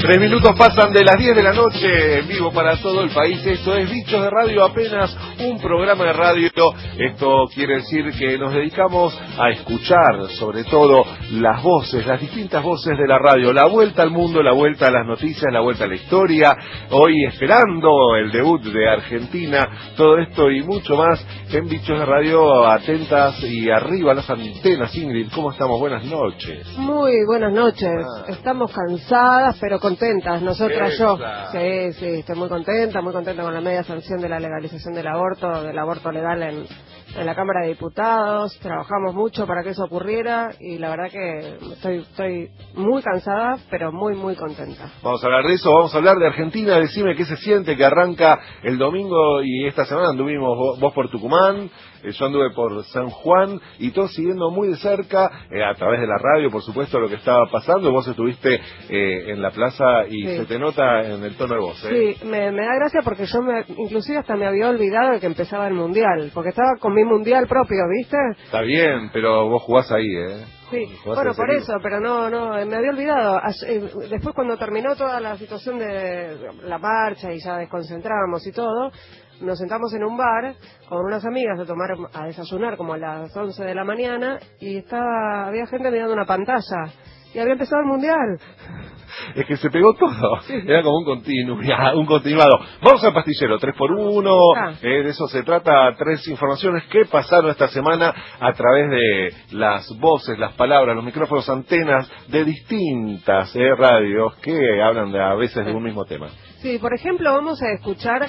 3 minutos pasan de las 10 de la noche, en vivo para todo el país. Esto es Bichos de Radio, apenas un programa de radio. Esto quiere decir que nos dedicamos a escuchar, sobre todo, las voces, las distintas voces de la radio. La vuelta al mundo, la vuelta a las noticias, la vuelta a la historia. Hoy esperando el debut de Argentina. Todo esto y mucho más en Bichos de Radio. Atentas y arriba las antenas. Ingrid, ¿cómo estamos? Buenas noches. Muy buenas noches. Estamos cansadas, pero contentas, nosotras. Yo. Sí, estoy muy contenta con la media sanción de la legalización del aborto legal en la Cámara de Diputados. Trabajamos mucho para que eso ocurriera y la verdad que estoy muy cansada, pero muy, muy contenta. Vamos a hablar de eso, vamos a hablar de Argentina. Decime qué se siente, que arranca el domingo y esta semana anduvimos vos por Tucumán, yo anduve por San Juan y todos siguiendo muy de cerca, a través de la radio, por supuesto, lo que estaba pasando. Vos estuviste en la plaza y sí, se te nota en el tono de voz. Sí, me da gracia porque yo inclusive hasta me había olvidado de que empezaba el Mundial, porque estaba con mi Mundial propio, ¿viste? Está bien, pero vos jugás ahí, Sí, bueno, por eso, pero no, me había olvidado. Después cuando terminó toda la situación de la marcha y ya desconcentramos y todo, nos sentamos en un bar con unas amigas a desayunar como a las 11 de la mañana y había gente mirando una pantalla y había empezado el Mundial. Es que se pegó todo, sí. Era como un continuado. Vamos al pastillero, 3x1, de eso se trata, 3 informaciones que pasaron esta semana a través de las voces, las palabras, los micrófonos, antenas de distintas radios que hablan a veces de un mismo tema. Sí, por ejemplo, vamos a escuchar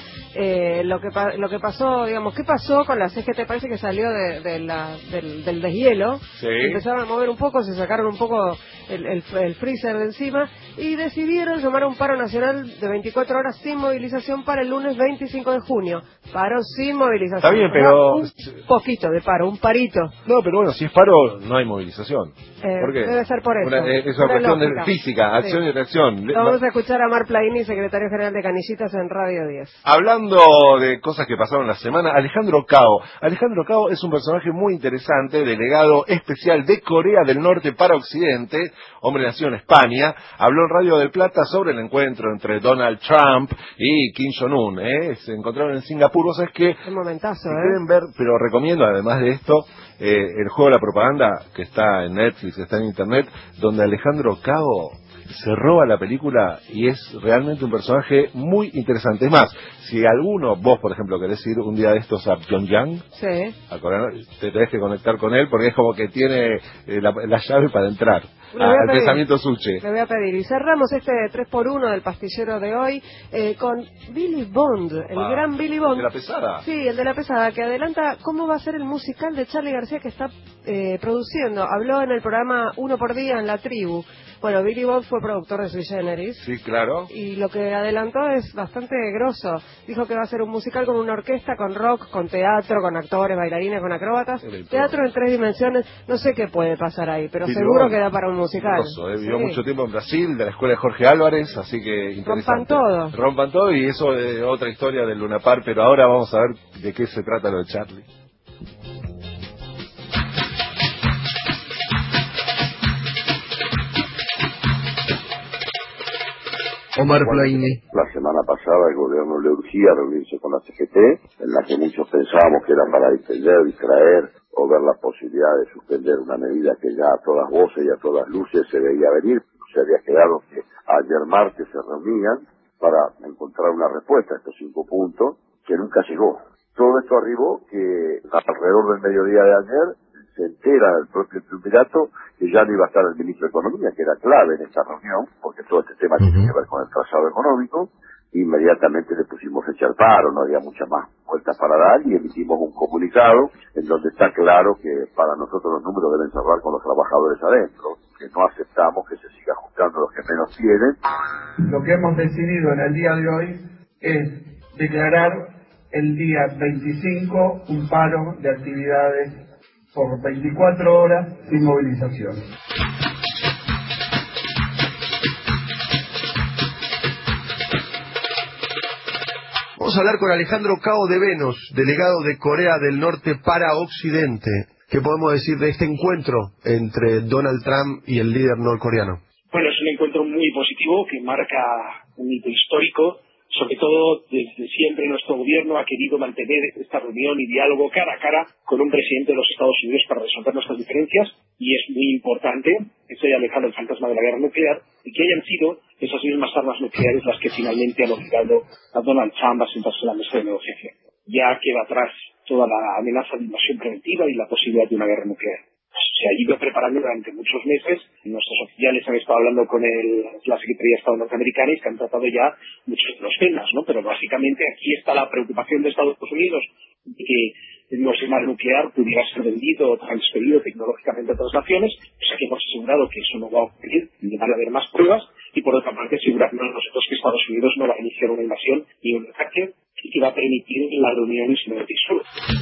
lo que pasó, digamos, qué pasó con la CGT. Parece que salió del deshielo. Sí. Empezaron a mover un poco, se sacaron un poco el freezer de encima y decidieron llamar a un paro nacional de 24 horas sin movilización para el lunes 25 de junio. Paro sin movilización. Está bien, pero... Un poquito de paro, un parito. No, pero bueno, si es paro, no hay movilización. ¿Por qué? Debe ser por eso. Es una cuestión de física, acción y reacción. Vamos a escuchar a Mar Plaini, secretario general de Canillitas en Radio 10. Hablando de cosas que pasaron la semana, Alejandro Cao. Alejandro Cao es un personaje muy interesante, delegado especial de Corea del Norte para Occidente, hombre nacido en España, habló en Radio del Plata sobre el encuentro entre Donald Trump y Kim Jong-un. Se encontraron en Singapur. Vos sabés que... Un momentazo, si quieren ver, pero recomiendo además de esto, el juego de la propaganda que está en Netflix, está en Internet, donde Alejandro Cao se roba la película y es realmente un personaje muy interesante. Es más, si vos por ejemplo querés ir un día de estos a Pyongyang, sí, a Corea, te tenés que conectar con él porque es como que tiene la llave para entrar al pensamiento Suche. Le voy a pedir. Y cerramos este 3x1 del pastillero de hoy con Billy Bond, el gran Billy Bond. ¿El de la pesada? Sí, el de la pesada, que adelanta cómo va a ser el musical de Charly García que está produciendo. Habló en el programa Uno por Día en La Tribu. Bueno, Billy Bond fue productor de Sui Generis. Sí, claro. Y lo que adelantó es bastante grosso. Dijo que va a ser un musical con una orquesta, con rock, con teatro, con actores, bailarines, con acróbatas. Teatro en 3 dimensiones. No sé qué puede pasar ahí, pero sí, seguro que da para un musical. Vivió mucho tiempo en Brasil, de la escuela de Jorge Álvarez, así que interesante. Rompan todo y eso es otra historia del Luna Park, pero ahora vamos a ver de qué se trata lo de Charlie. Omar Plaini. La semana pasada el gobierno le urgía reunirse con la CGT, en la que muchos pensábamos que era para distender, distraer o ver la posibilidad de suspender una medida que ya a todas voces y a todas luces se veía venir. Se había quedado que ayer martes se reunían para encontrar una respuesta a estos 5 puntos que nunca llegó. Todo esto arribó que alrededor del mediodía de ayer se entera el propio triunvirato que ya no iba a estar el ministro de Economía, que era clave en esta reunión, porque todo este tema tiene que ver con el trazado económico. Inmediatamente le pusimos fecha al paro, no había muchas más vueltas para dar y emitimos un comunicado en donde está claro que para nosotros los números deben cerrar con los trabajadores adentro, que no aceptamos que se siga ajustando los que menos tienen. Lo que hemos decidido en el día de hoy es declarar el día 25 un paro de actividades por 24 horas sin movilización. Vamos a hablar con Alejandro Cao de Venus, delegado de Corea del Norte para Occidente. ¿Qué podemos decir de este encuentro entre Donald Trump y el líder norcoreano? Bueno, es un encuentro muy positivo que marca un hito histórico. Sobre todo, desde siempre nuestro gobierno ha querido mantener esta reunión y diálogo cara a cara con un presidente de los Estados Unidos para resolver nuestras diferencias, y es muy importante que se haya alejado el fantasma de la guerra nuclear y que hayan sido esas mismas armas nucleares las que finalmente han obligado a Donald Trump a sentarse en la mesa de negociación. Ya queda atrás toda la amenaza de invasión preventiva y la posibilidad de una guerra nuclear. Se ha ido preparando durante muchos meses. Nuestros oficiales han estado hablando con la Secretaría de Estado norteamericana y que han tratado ya muchos de los temas, ¿no? Pero básicamente aquí está la preocupación de Estados Unidos de que el arsenal nuclear pudiera ser vendido o transferido tecnológicamente a otras naciones. O sea que hemos asegurado que eso no va a ocurrir, ni van a haber más pruebas, y por otra parte asegurarnos nosotros que Estados Unidos no va a iniciar una invasión ni un ataque y que va a permitir la reunión sin el sur.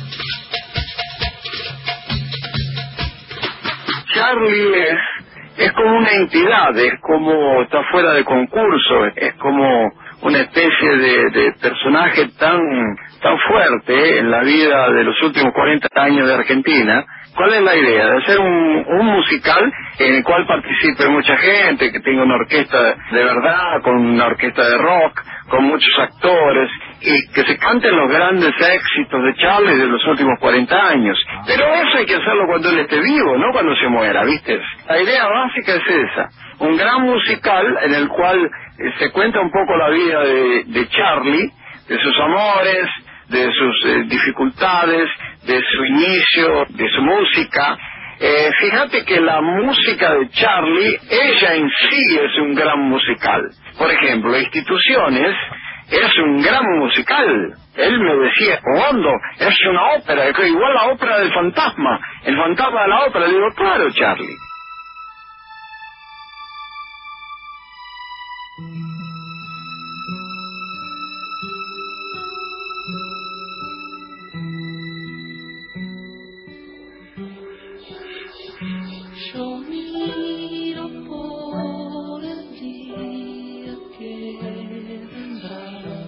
Charlie es como una entidad, es como está fuera de concurso, es como una especie de personaje tan fuerte en la vida de los últimos 40 años de Argentina. ¿Cuál es la idea? De hacer un musical en el cual participe mucha gente, que tenga una orquesta de verdad, con una orquesta de rock, con muchos actores, y que se canten los grandes éxitos de Charlie de los últimos 40 años. Pero eso hay que hacerlo cuando él esté vivo, no cuando se muera, ¿viste? La idea básica es esa, un gran musical en el cual se cuenta un poco la vida de Charlie, de sus amores, de sus dificultades, de su inicio, de su música. Fíjate que la música de Charlie, ella en sí es un gran musical. Por ejemplo, Instituciones es un gran musical. Él me decía, Hondo, es una ópera, igual la ópera del fantasma, el fantasma de la ópera. Le digo, claro, Charlie. Yo miro por el día que vendrá,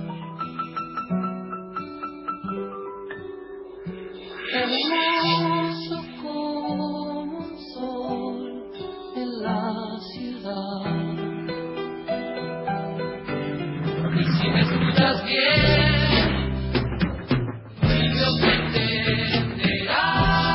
hermoso como un sol en la ciudad. Y si me escuchas bien, Dios me entenderá.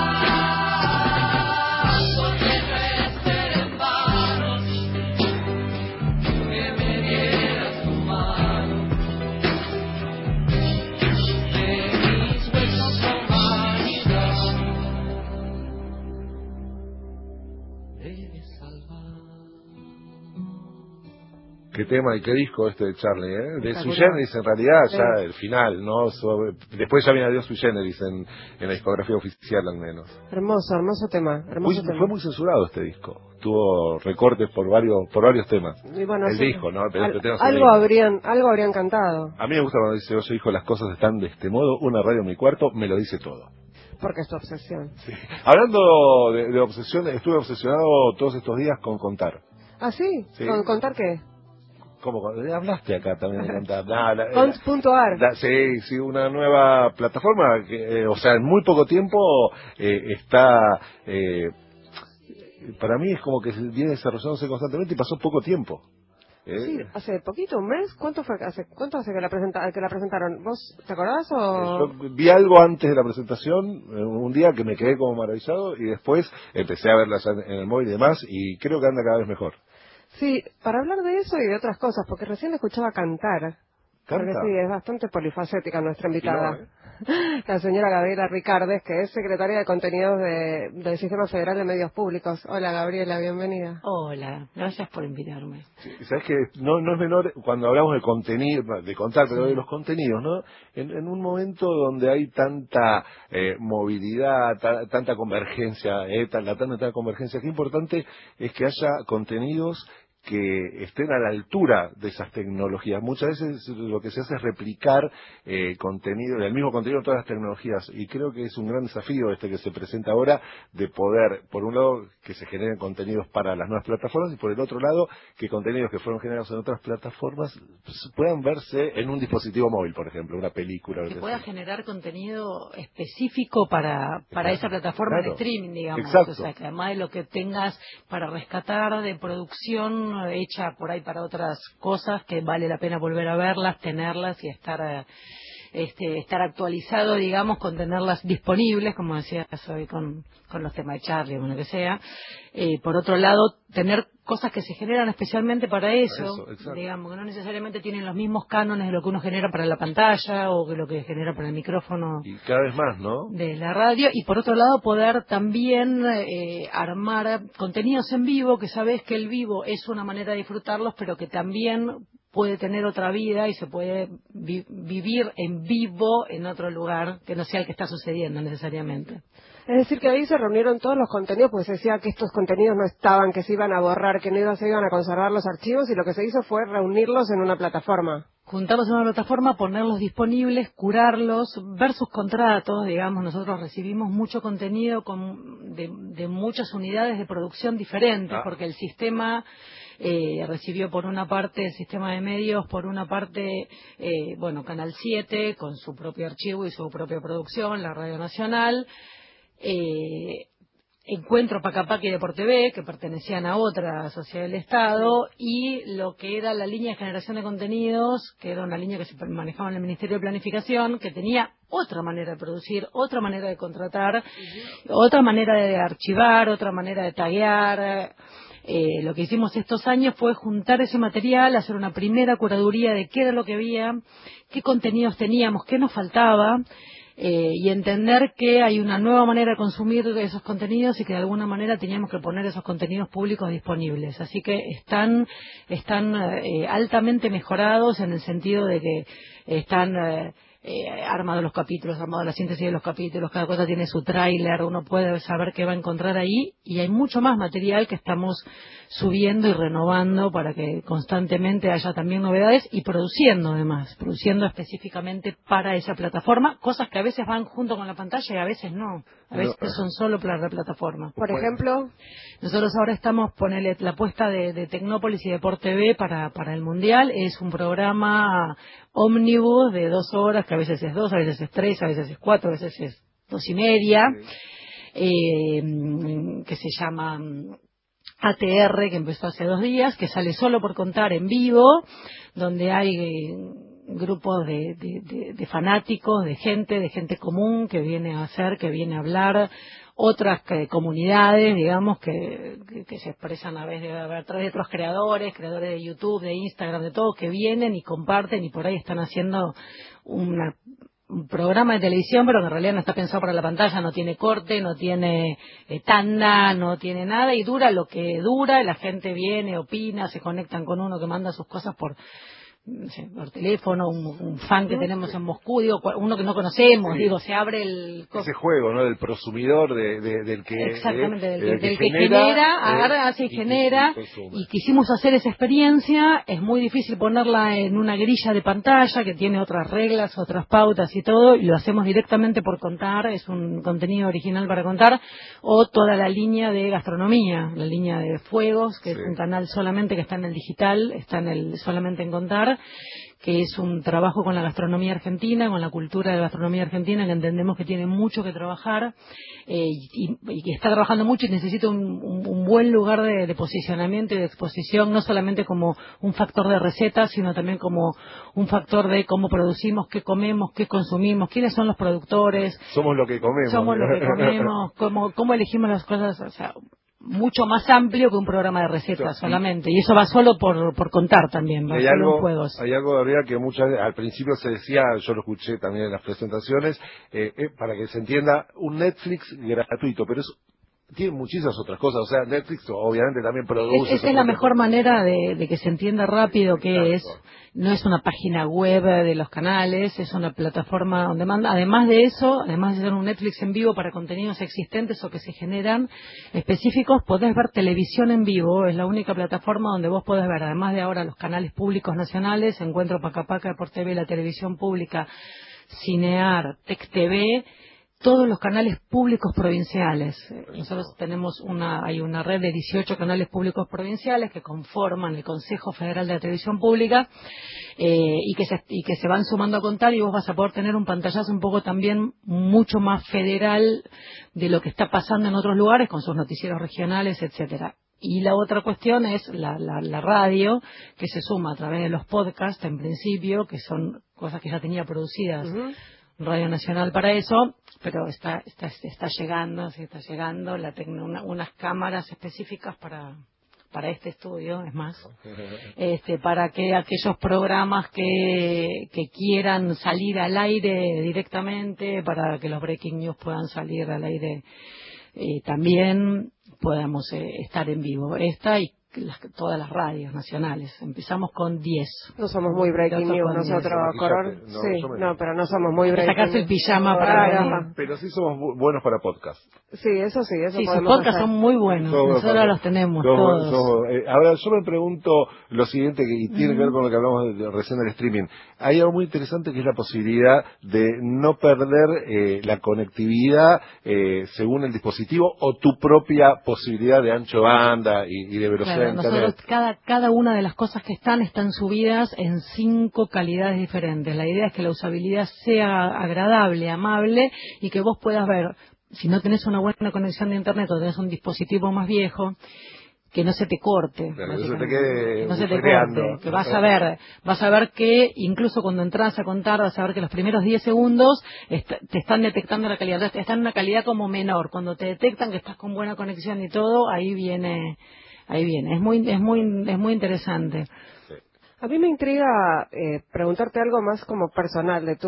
Qué tema y qué disco este de Charlie, ¿eh? De Sui Generis, en realidad, ya el final, ¿no? Después ya viene Adiós Sui Generis en la discografía oficial, al menos. Hermoso tema. Fue muy censurado este disco. Tuvo recortes por varios temas. Y bueno, el disco, ¿no? Algo habrían cantado. A mí me gusta cuando dice, oye, hijo, las cosas están de este modo, una radio en mi cuarto, me lo dice todo. Porque es tu obsesión. Sí. Hablando de obsesión, estuve obsesionado todos estos días con contar. ¿Ah, sí? Sí. ¿Con contar qué? ¿Cómo? Hablaste acá también de contar. Cont.ar. Sí, una nueva plataforma que, o sea, en muy poco tiempo está... para mí es como que viene desarrollándose constantemente y pasó poco tiempo. Sí, hace poquito, un mes. ¿Cuánto hace que la presentaron? ¿Vos te acordás o...? Yo vi algo antes de la presentación, un día que me quedé como maravillado y después empecé a verlas en el móvil y demás y creo que anda cada vez mejor. Sí, para hablar de eso y de otras cosas, porque recién le escuchaba cantar. Porque sí, es bastante polifacética nuestra invitada. La señora Gabriela Ricardes, que es secretaria de contenidos del Sistema Federal de Medios Públicos. Hola, Gabriela, bienvenida. Hola, gracias por invitarme. Sí, sabes que no es menor cuando hablamos de contenido, de contar, pero de los contenidos, ¿no? En un momento donde hay tanta movilidad, tanta convergencia, tanta convergencia, qué importante es que haya contenidos que estén a la altura de esas tecnologías. Muchas veces lo que se hace es replicar contenido, el mismo contenido de todas las tecnologías, y creo que es un gran desafío que se presenta ahora, de poder, por un lado, que se generen contenidos para las nuevas plataformas, y por el otro lado, que contenidos que fueron generados en otras plataformas puedan verse en un dispositivo móvil, por ejemplo, una película. Que pueda generar contenido específico para esa plataforma de streaming, digamos. Exacto. O sea, que además de lo que tengas para rescatar de producción programación hecha por ahí para otras cosas que vale la pena volver a verlas, tenerlas y estar actualizado, digamos, con tenerlas disponibles, como decías hoy con los temas de Charlie o lo que sea. Por otro lado, tener cosas que se generan especialmente para eso, digamos, que no necesariamente tienen los mismos cánones de lo que uno genera para la pantalla o que lo que genera para el micrófono. Y cada vez más, ¿no? De la radio. Y por otro lado, poder también armar contenidos en vivo, que sabes que el vivo es una manera de disfrutarlos, pero que también puede tener otra vida y se puede vivir en vivo en otro lugar que no sea el que está sucediendo necesariamente. Es decir, que ahí se reunieron todos los contenidos, pues se decía que estos contenidos no estaban, que se iban a borrar, que no se iban a conservar los archivos, y lo que se hizo fue reunirlos en una plataforma. Juntarlos en una plataforma, ponerlos disponibles, curarlos, ver sus contratos, digamos. Nosotros recibimos mucho contenido de muchas unidades de producción diferentes, porque el sistema recibió por una parte el sistema de medios, por una parte, Canal 7 con su propio archivo y su propia producción, la Radio Nacional, Encuentro Pacapaqui y Deportv, que pertenecían a otra sociedad del Estado, y lo que era la línea de generación de contenidos, que era una línea que se manejaba en el Ministerio de Planificación, que tenía otra manera de producir, otra manera de contratar, otra manera de archivar, otra manera de taguear. Lo que hicimos estos años fue juntar ese material, hacer una primera curaduría de qué era lo que había, qué contenidos teníamos, qué nos faltaba, y entender que hay una nueva manera de consumir esos contenidos y que de alguna manera teníamos que poner esos contenidos públicos disponibles. Así que están altamente mejorados en el sentido de que están armados los capítulos, armado la síntesis de los capítulos, cada cosa tiene su tráiler, uno puede saber qué va a encontrar ahí, y hay mucho más material que estamos subiendo y renovando para que constantemente haya también novedades, y produciendo específicamente para esa plataforma, cosas que a veces van junto con la pantalla y a veces no, a veces son solo para la plataforma. Por ejemplo, nosotros ahora estamos poniendo la apuesta de Tecnópolis y Deporte TV para el Mundial. Es un programa ómnibus de 2 horas, que a veces es 2, a veces es 3, a veces es 4, a veces es 2:30, que se llama ATR, que empezó hace 2 días, que sale solo por contar en vivo, donde hay grupos de fanáticos, de gente común que viene a hablar, otras comunidades, digamos, que se expresan a través de otros creadores de YouTube, de Instagram, de todo, que vienen y comparten, y por ahí están haciendo un programa de televisión, pero que en realidad no está pensado para la pantalla, no tiene corte, no tiene tanda, no tiene nada, y dura lo que dura, la gente viene, opina, se conectan con uno que manda sus cosas por teléfono, un fan que tenemos en Moscú, uno que no conocemos, se abre ese juego, ¿no? Del prosumidor, del que exactamente, del que genera, agarra, y genera, y quisimos hacer esa experiencia. Es muy difícil ponerla en una grilla de pantalla que tiene otras reglas, otras pautas y todo, y lo hacemos directamente por contar, es un contenido original para contar, o toda la línea de gastronomía, la línea de Fuegos, que es un canal solamente que está en el digital, solamente en contar, que es un trabajo con la gastronomía argentina, con la cultura de la gastronomía argentina, que entendemos que tiene mucho que trabajar, y que está trabajando mucho y necesita un buen lugar de posicionamiento y de exposición, no solamente como un factor de recetas, sino también como un factor de cómo producimos, qué comemos, qué consumimos, quiénes son los productores. Somos lo que comemos. Cómo elegimos las cosas, o sea, mucho más amplio que un programa de recetas solamente, y eso va solo por contar también, va solo en juegos. Hay algo, Gabriela, que al principio se decía, yo lo escuché también en las presentaciones, para que se entienda, un Netflix gratuito, pero tiene muchísimas otras cosas, o sea, Netflix obviamente también produce... Esa es la mejor manera de que se entienda rápido qué es. No es una página web de los canales, es una plataforma on demand. Además de eso, además de ser un Netflix en vivo para contenidos existentes o que se generan específicos, podés ver televisión en vivo. Es la única plataforma donde vos podés ver, además de ahora los canales públicos nacionales, Encuentro Pacapaca, Deporte TV, la televisión pública, Cinear, Tec TV, todos los canales públicos provinciales. Nosotros tenemos hay una red de 18 canales públicos provinciales que conforman el Consejo Federal de la Televisión Pública, y que se van sumando a contar, y vos vas a poder tener un pantallazo un poco también mucho más federal de lo que está pasando en otros lugares con sus noticieros regionales, etcétera. Y la otra cuestión es la radio, que se suma a través de los podcasts, en principio, que son cosas que ya tenía producidas Radio Nacional para eso, pero está llegando unas cámaras específicas para este estudio, es más, para que aquellos programas que quieran salir al aire directamente, para que los breaking news puedan salir al aire también, podamos estar en vivo. Esta y todas las radios nacionales. Empezamos con 10. No somos muy breaking news nosotros, Corol. Sí, no, pero no somos muy breaking news. Sacarse el pijama para pero sí somos buenos para podcast. Sí, eso sí, eso sí, podemos sus podcasts hacer. son muy buenos. Nosotros los tenemos todos. Ahora, yo me pregunto lo siguiente, y tiene que ver con lo que hablamos recién del streaming. Hay algo muy interesante que es la posibilidad de no perder la conectividad según el dispositivo o tu propia posibilidad de ancho banda y de velocidad. Claro, nosotros cada una de las cosas que están subidas en 5 calidades diferentes. La idea es que la usabilidad sea agradable, amable y que vos puedas ver, si no tenés una buena conexión de internet o tenés un dispositivo más viejo, que no se te corte, pero que se te quede no se te corte, que vas a ver que incluso cuando entras a contar vas a ver que los primeros 10 segundos te están detectando la calidad, está en una calidad como menor. Cuando te detectan que estás con buena conexión y todo, ahí viene, es muy interesante. A mí me intriga preguntarte algo más como personal de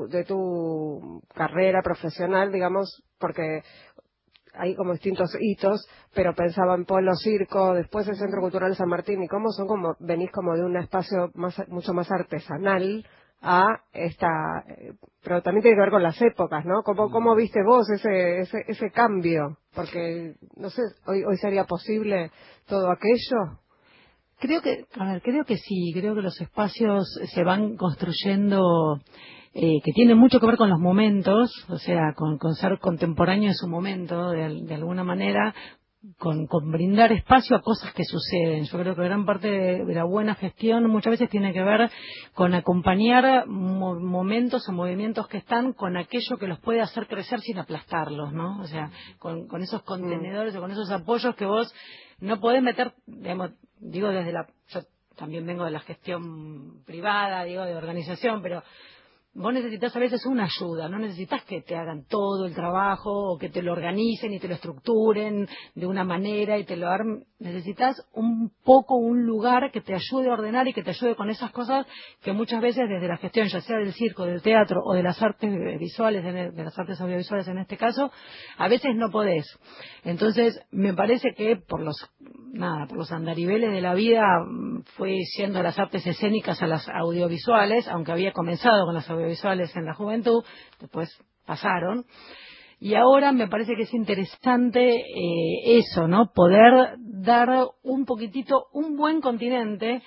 tu carrera profesional, digamos, porque hay como distintos hitos, pero pensaba en Polo Circo, después el Centro Cultural San Martín, y cómo son como, venís como de un espacio mucho más artesanal a esta, pero también tiene que ver con las épocas, ¿no? ¿Cómo viste vos ese cambio? Porque, no sé, hoy sería posible todo aquello. Creo que sí, creo que los espacios se van construyendo, que tienen mucho que ver con los momentos, o sea, con ser contemporáneo de su momento, de alguna manera, con brindar espacio a cosas que suceden. Yo creo que gran parte de la buena gestión muchas veces tiene que ver con acompañar momentos o movimientos que están con aquello que los puede hacer crecer sin aplastarlos, ¿no? O sea, con esos contenedores o con esos apoyos que vos no podés meter, digamos, digo yo también vengo de la gestión privada, digo, de organización, pero vos necesitas a veces una ayuda, no necesitas que te hagan todo el trabajo o que te lo organicen y te lo estructuren de una manera y te lo armen. Necesitas un lugar que te ayude a ordenar y que te ayude con esas cosas que muchas veces desde la gestión, ya sea del circo, del teatro o de las artes visuales, de las artes audiovisuales en este caso, a veces no podés. Entonces, me parece que por los andariveles de la vida fue yendo a las artes escénicas a las audiovisuales, aunque había comenzado con las audiovisuales en la juventud, después pasaron. Y ahora me parece que es interesante eso, ¿no? Poder dar un poquitito, un buen continente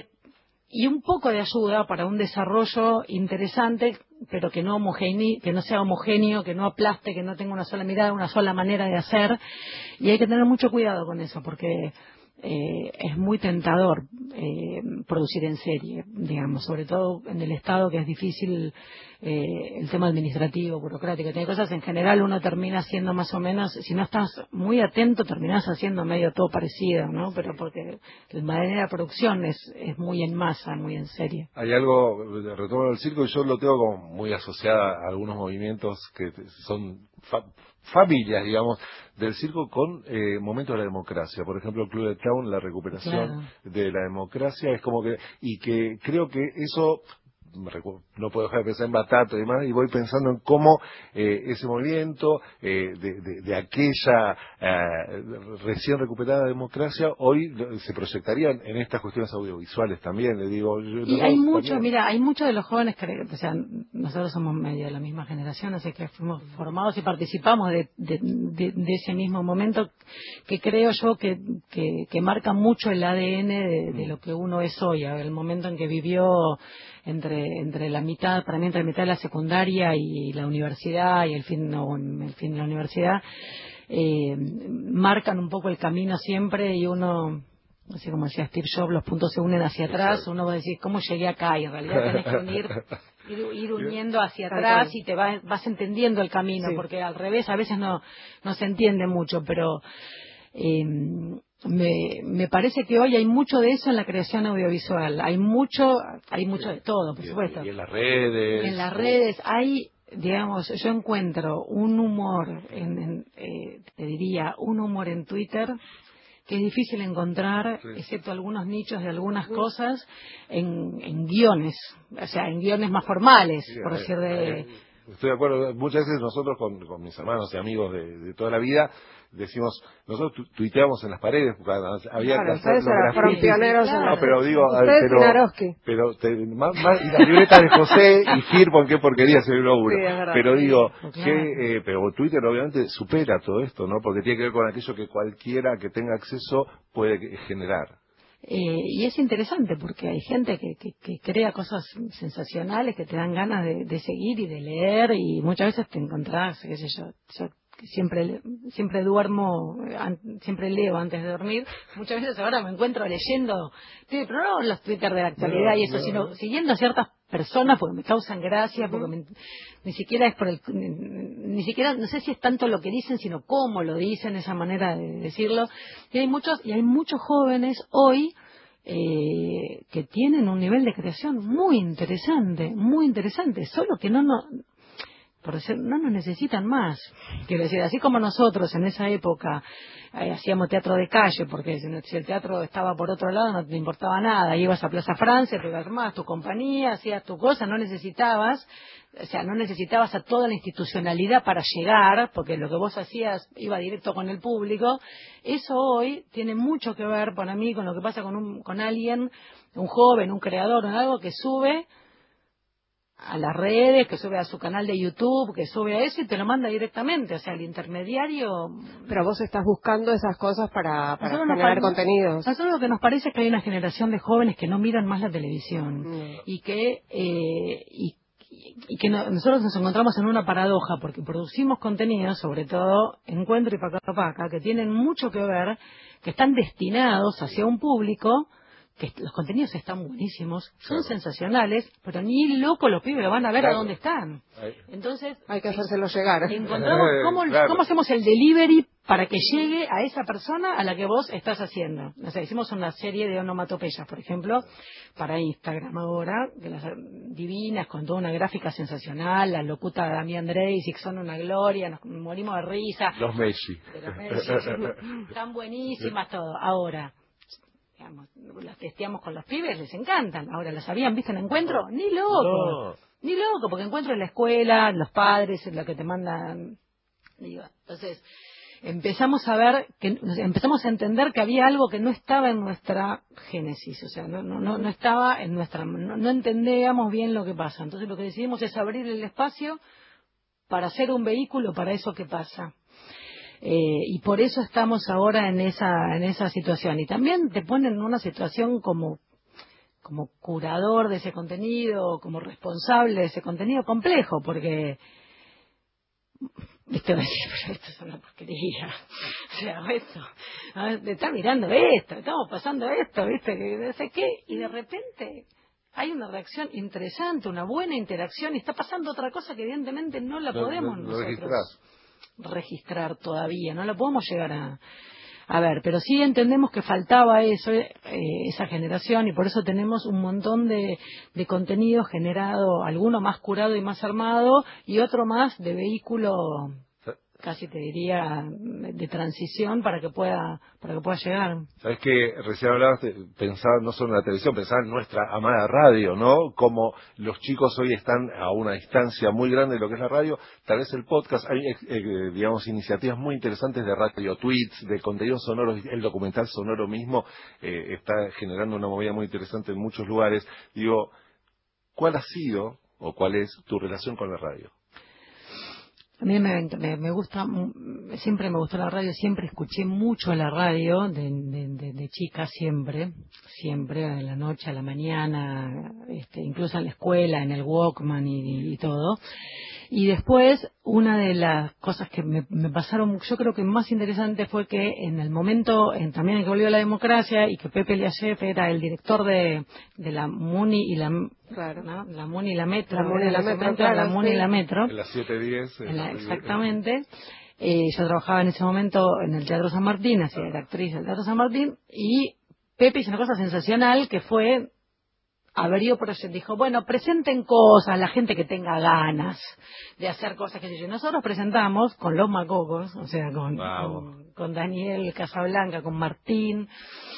y un poco de ayuda para un desarrollo interesante, pero que no sea homogéneo, que no aplaste, que no tenga una sola mirada, una sola manera de hacer. Y hay que tener mucho cuidado con eso, porque es muy tentador producir en serie, digamos, sobre todo en el Estado, que es difícil el tema administrativo, burocrático, tiene cosas. En general uno termina haciendo más o menos, si no estás muy atento, terminás haciendo medio todo parecido, ¿no? Pero porque la manera de producción es muy en masa, muy en serie. Hay algo, retomo el circo, y yo lo tengo como muy asociada a algunos movimientos que son familias, digamos, del circo con momentos de la democracia. Por ejemplo, el Club de Clown, la recuperación de la democracia, es como que, y que creo que eso, no puedo dejar de pensar en Batata y demás, y voy pensando en cómo ese movimiento de aquella recién recuperada democracia hoy se proyectaría en estas cuestiones audiovisuales también. Le digo, y hay muchos de los jóvenes o sea, nosotros somos medio de la misma generación, así que fuimos formados y participamos de ese mismo momento, que creo yo que marca mucho el ADN de lo que uno es hoy, el momento en que vivió entre la mitad de la secundaria y la universidad y el fin de la universidad, marcan un poco el camino siempre, y uno, así como decía Steve Jobs, los puntos se unen hacia atrás. Uno va a decir, ¿cómo llegué acá? Y en realidad tenés que ir uniendo hacia atrás, y te vas entendiendo el camino, porque al revés a veces no se entiende mucho, pero Me parece que hoy hay mucho de eso en la creación audiovisual. Hay mucho de todo, por supuesto. Y en las redes. En las redes hay, digamos, yo encuentro un humor, te diría, un humor en Twitter que es difícil encontrar, excepto algunos nichos de algunas cosas, en guiones, o sea, en guiones más formales, por decir de... Estoy de acuerdo. Muchas veces nosotros con mis hermanos y amigos de toda la vida decimos, nosotros tuiteamos en las paredes, porque había que hacer los grafitis. Pioneros no, pero digo, pero más, y la libreta de José y Firpo, qué porquería se lo uno. Pero digo, pero Twitter obviamente supera todo esto, ¿no? Porque tiene que ver con aquello que cualquiera que tenga acceso puede generar. Y es interesante porque hay gente que crea cosas sensacionales que te dan ganas de seguir y de leer, y muchas veces te encontrás, qué sé yo siempre duermo, siempre leo antes de dormir. Muchas veces ahora me encuentro leyendo, pero no los Twitter de la actualidad sino siguiendo a ciertas personas porque me causan gracia, porque ni siquiera es ni siquiera, no sé si es tanto lo que dicen, sino cómo lo dicen, esa manera de decirlo. Y hay muchos jóvenes hoy que tienen un nivel de creación muy interesante, solo que no nos necesitan más. Quiero decir, así como nosotros en esa época hacíamos teatro de calle, porque si el teatro estaba por otro lado no te importaba nada, ibas a Plaza Francia, te armabas tu compañía, hacías tu cosa, no necesitabas a toda la institucionalidad para llegar, porque lo que vos hacías iba directo con el público. Eso hoy tiene mucho que ver para mí con lo que pasa con alguien, un joven, un creador, algo que sube a las redes, que sube a su canal de YouTube, que sube a eso y te lo manda directamente, o sea, el intermediario... Pero vos estás buscando esas cosas para generar contenidos. Nosotros lo que nos parece es que hay una generación de jóvenes que no miran más la televisión y que nosotros nos encontramos en una paradoja porque producimos contenidos, sobre todo Encuentro y Paca Paca, que tienen mucho que ver, que están destinados hacia un público que los contenidos están buenísimos, son sensacionales, pero ni loco los pibes van a ver a dónde están. Entonces hay que hacérselo llegar. Encontramos cómo hacemos el delivery para que llegue a esa persona a la que vos estás haciendo. O sea, hicimos una serie de onomatopeyas, por ejemplo, para Instagram ahora, de las divinas, con toda una gráfica sensacional, la locuta de Damián Dreisig, son una gloria, nos morimos de risa. Los Messi. Están buenísimas todo. Ahora, digamos, las testeamos con los pibes, les encantan. Ahora, ¿las habían visto en Encuentro? Ni loco, porque Encuentro en la escuela, los padres, lo que te mandan. Digo, entonces, empezamos a entender que había algo que no estaba en nuestra génesis, o sea, no estaba en nuestra, no entendíamos bien lo que pasa. Entonces, lo que decidimos es abrir el espacio para ser un vehículo para eso que pasa. Y por eso estamos ahora en esa situación. Y también te ponen en una situación como curador de ese contenido, como responsable de ese contenido complejo, porque esto es una porquería. O sea, te está mirando esto, estamos pasando esto, ¿viste? Que no sé qué, y de repente hay una reacción interesante, una buena interacción, y está pasando otra cosa que evidentemente no la podemos nosotros registrar todavía, no la podemos llegar a ver, pero sí entendemos que faltaba eso, esa generación, y por eso tenemos un montón de contenido generado, alguno más curado y más armado, y otro más de vehículo, casi te diría, de transición para que pueda llegar. Sabes que recién hablabas de pensar no solo en la televisión, pensar en nuestra amada radio, ¿no? Como los chicos hoy están a una distancia muy grande de lo que es la radio, tal vez el podcast, hay digamos iniciativas muy interesantes de radio, tweets, de contenidos sonoros, el documental sonoro mismo está generando una movida muy interesante en muchos lugares. Digo, ¿cuál ha sido o cuál es tu relación con la radio? A mí me gusta, siempre me gustó la radio, siempre escuché mucho la radio, de chica, siempre, en la noche, a la mañana, incluso en la escuela, en el Walkman y todo. Y después, una de las cosas que me pasaron, yo creo que más interesante fue que en el momento, también en que volvió la democracia, y que Pepe Liasef era el director de la MUNI y la... Claro, ¿no? La MUNI y la Metro. La MUNI y la Metro, la MUNI y la Metro. En las 7:10. Exactamente. Yo trabajaba en ese momento en el Teatro San Martín, era actriz del Teatro San Martín, y Pepe hizo una cosa sensacional que fue, dijo, bueno, presenten cosas, la gente que tenga ganas de hacer cosas que yo. Nosotros presentamos con Los Macocos, o sea, con Daniel Casablanca, con Martín,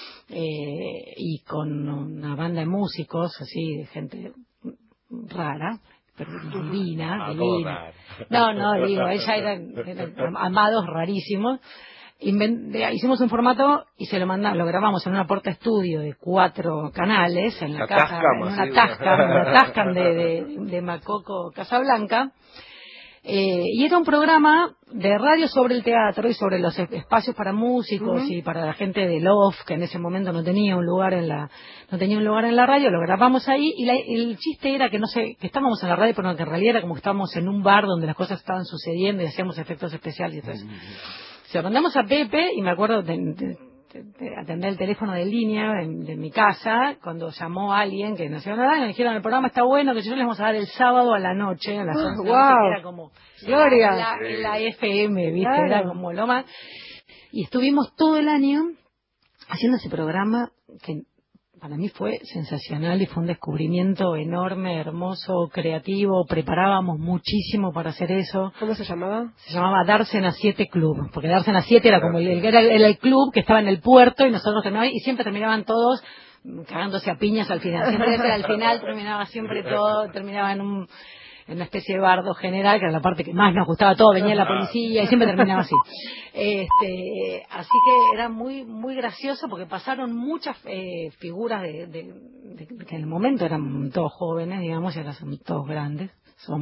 y con una banda de músicos, así, de gente rara, pero divina. No, digo, ella eran amados rarísimos. Hicimos un formato y se lo grabamos en una porta estudio de 4 canales, en la caja, en una Tascam de Macoco Casablanca. Y era un programa de radio sobre el teatro y sobre los espacios para músicos y para la gente de Love, que en ese momento no tenía un lugar en la radio. Lo grabamos ahí y el chiste era que que estábamos en la radio, pero que en realidad era como que estábamos en un bar donde las cosas estaban sucediendo y hacíamos efectos especiales y todo eso. Se lo mandamos a Pepe y me acuerdo de atender el teléfono de línea de mi casa cuando llamó a alguien que no sé nada y me dijeron el programa está bueno, que yo les vamos a dar el sábado a la noche a las 11 que era como Gloria, la FM, ¿viste? Claro. Era como lo más. Y estuvimos todo el año haciendo ese programa que para mí fue sensacional y fue un descubrimiento enorme, hermoso, creativo. Preparábamos muchísimo para hacer eso. ¿Cómo se llamaba? Se llamaba Dársena 7 Club, porque Dársena 7 era como era el club que estaba en el puerto y nosotros terminábamos, y siempre terminaban todos cagándose a piñas al final. Siempre al final terminaba siempre todo, terminaba en una especie de bardo general, que era la parte que más nos gustaba todo, venía la policía y siempre terminaba así. Así que era muy muy gracioso porque pasaron muchas figuras que en el momento eran todos jóvenes, digamos, y ahora son todos grandes. Son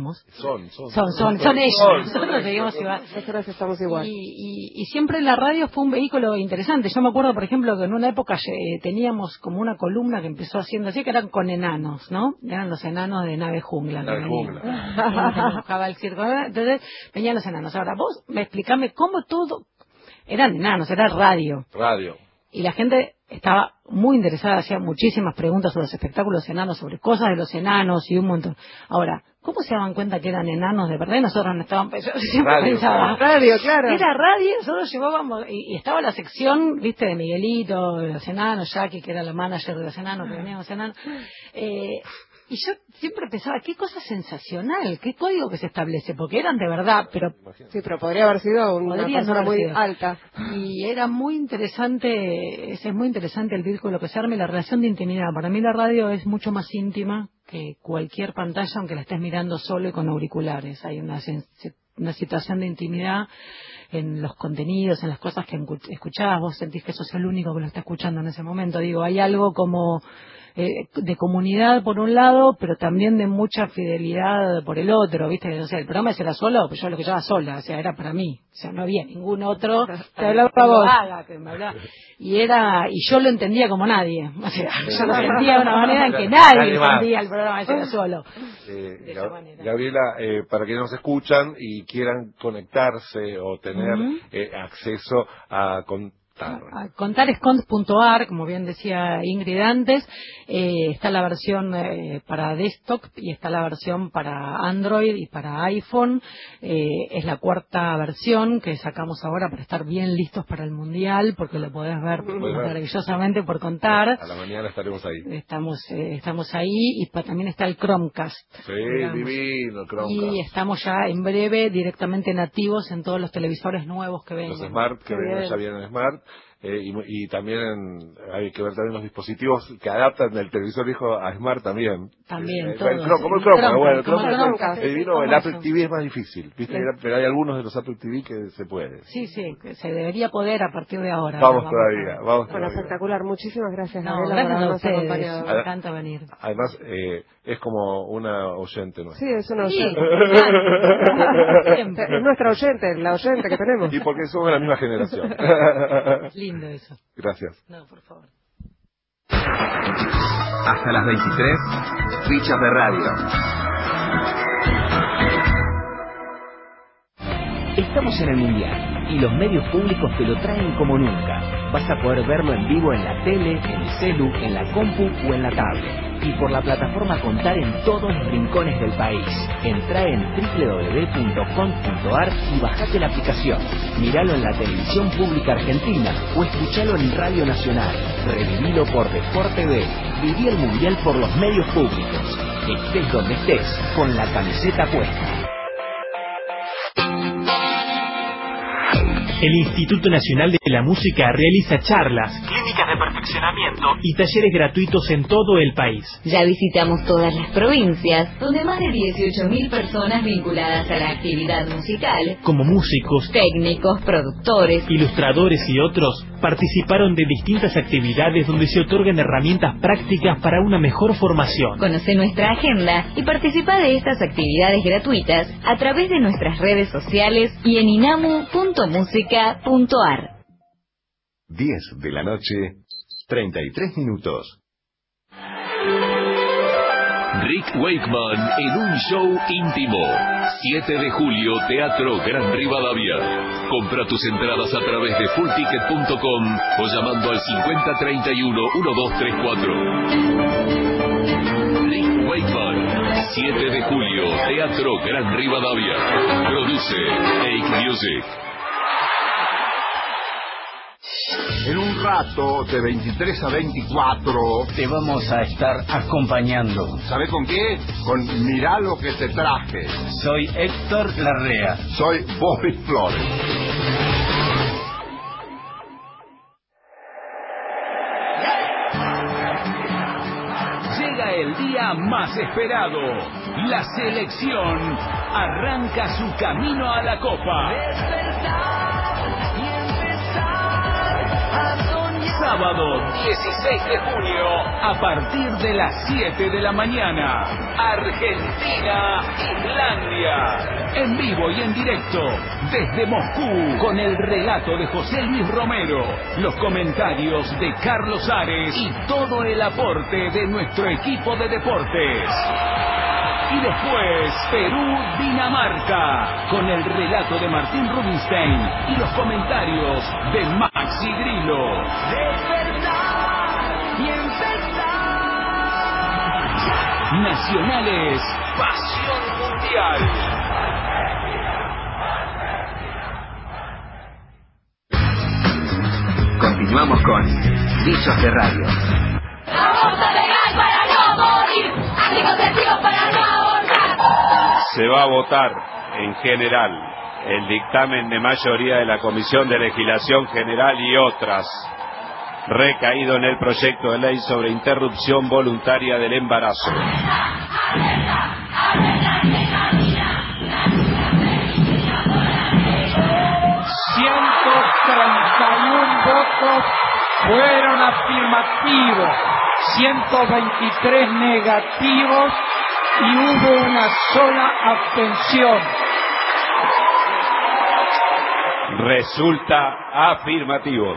ellos. Nosotros seguimos igual. Nosotros estamos igual. Y siempre la radio fue un vehículo interesante. Yo me acuerdo, por ejemplo, que en una época teníamos como una columna que empezó haciendo así, que eran con enanos, ¿no? Eran los enanos de Nave Jungla. El circo. Entonces venían los enanos. Ahora vos explícame cómo todo eran enanos, era radio. Y la gente estaba muy interesada, hacía muchísimas preguntas sobre los espectáculos enanos, sobre cosas de los enanos y un montón. Ahora, ¿cómo se daban cuenta que eran enanos de verdad? Y nosotros no estábamos, yo siempre pensaba, radio, claro. Era radio, nosotros llevábamos, y estaba la sección, viste, de Miguelito, de los enanos, Jackie, que era la manager de los enanos, que venían los enanos. Y yo siempre pensaba, qué cosa sensacional, qué código que se establece, porque eran de verdad, pero... Sí, pero podría haber sido una persona muy alta. Y era muy interesante, es muy interesante el vínculo que se arma y la relación de intimidad. Para mí la radio es mucho más íntima que cualquier pantalla, aunque la estés mirando solo y con auriculares. Hay una situación de intimidad en los contenidos, en las cosas que escuchás. Vos sentís que sos el único que lo está escuchando en ese momento. Digo, hay algo como... de comunidad por un lado, pero también de mucha fidelidad por el otro, ¿viste? O sea, el programa ese era solo, pues yo lo escuchaba sola, o sea, era para mí, o sea, no había ningún otro que hablaba vos. Que me hablaba. Y yo lo entendía como nadie, o sea, yo lo entendía de una manera en que nadie entendía el programa ese era solo. De esa manera. Gabriela, para que nos escuchan y quieran conectarse o tener acceso a contarescont.ar, como bien decía Ingrid antes, está la versión para desktop y está la versión para Android y para iPhone. Es la 4ª versión que sacamos ahora para estar bien listos para el Mundial, porque lo podés ver maravillosamente por Contar. A la mañana estaremos ahí. Estamos ahí y también está el Chromecast. Sí, divino el Chromecast. Y estamos ya en breve directamente nativos en todos los televisores nuevos que vengan. Los Smart, que ya vienen Smart. Y también hay que ver también los dispositivos que adaptan del televisor viejo a Smart también. También, como el Chromecast. El Apple TV es más difícil, ¿viste? Pero hay algunos de los Apple TV que se puede. Sí, que se debería poder a partir de ahora. Vamos todavía. Bueno, espectacular. Muchísimas gracias, Gabriela, por habernos acompañado. Me encanta venir. Además, es como una oyente nuestra. Sí, es una oyente. Es nuestra oyente, la oyente que tenemos. Y porque somos de la misma generación. Lindo eso. Gracias. No, por favor. Hasta las 23, Fichas de Radio. Estamos en el Mundial y los medios públicos te lo traen como nunca. Vas a poder verlo en vivo en la tele, en el celu, en la compu o en la tablet. y por la plataforma Contar en todos los rincones del país. Entrá en www.cont.ar y bajate la aplicación. Míralo en la televisión pública argentina o escuchalo en Radio Nacional. Revivilo por Deport TV. Viví el Mundial por los medios públicos. Estés donde estés, con la camiseta puesta. El Instituto Nacional de la Música realiza charlas, clínicas de perfeccionamiento y talleres gratuitos en todo el país. Ya visitamos todas las provincias, donde más de 18.000 personas vinculadas a la actividad musical, como músicos, técnicos, productores, ilustradores y otros, participaron de distintas actividades donde se otorgan herramientas prácticas para una mejor formación. Conoce nuestra agenda y participa de estas actividades gratuitas a través de nuestras redes sociales y en inamu.musica.ar. 10 de la noche, 33 minutos. Rick Wakeman en un show íntimo. 7 de julio, Teatro Gran Rivadavia. Compra tus entradas a través de fullticket.com o llamando al 5031-1234. Rick Wakeman, 7 de julio, Teatro Gran Rivadavia. Produce Take Music. En un rato, de 23 a 24, te vamos a estar acompañando. ¿Sabe con qué? Con Mirá lo que te traje. Soy Héctor Larrea. Soy Bobby Flores. Llega el día más esperado. La selección arranca su camino a la Copa. Sábado 16 de junio, a partir de las 7 de la mañana, Argentina-Islandia. En vivo y en directo, desde Moscú, con el relato de José Luis Romero, los comentarios de Carlos Ares y todo el aporte de nuestro equipo de deportes. Y después, Perú-Dinamarca, con el relato de Martín Rubinstein y los comentarios de Maxi Grillo. Despertar y empezar. Nacionales, pasión mundial. Continuamos con Dichos de Radio. Vamos a pegar para no morir, anticonceptivos para no abortar. Se va a votar en general el dictamen de mayoría de la Comisión de Legislación General y otras, recaído en el proyecto de ley sobre interrupción voluntaria del embarazo. 131 votos fueron afirmativos, 123 negativos y hubo una sola abstención. Resulta afirmativo.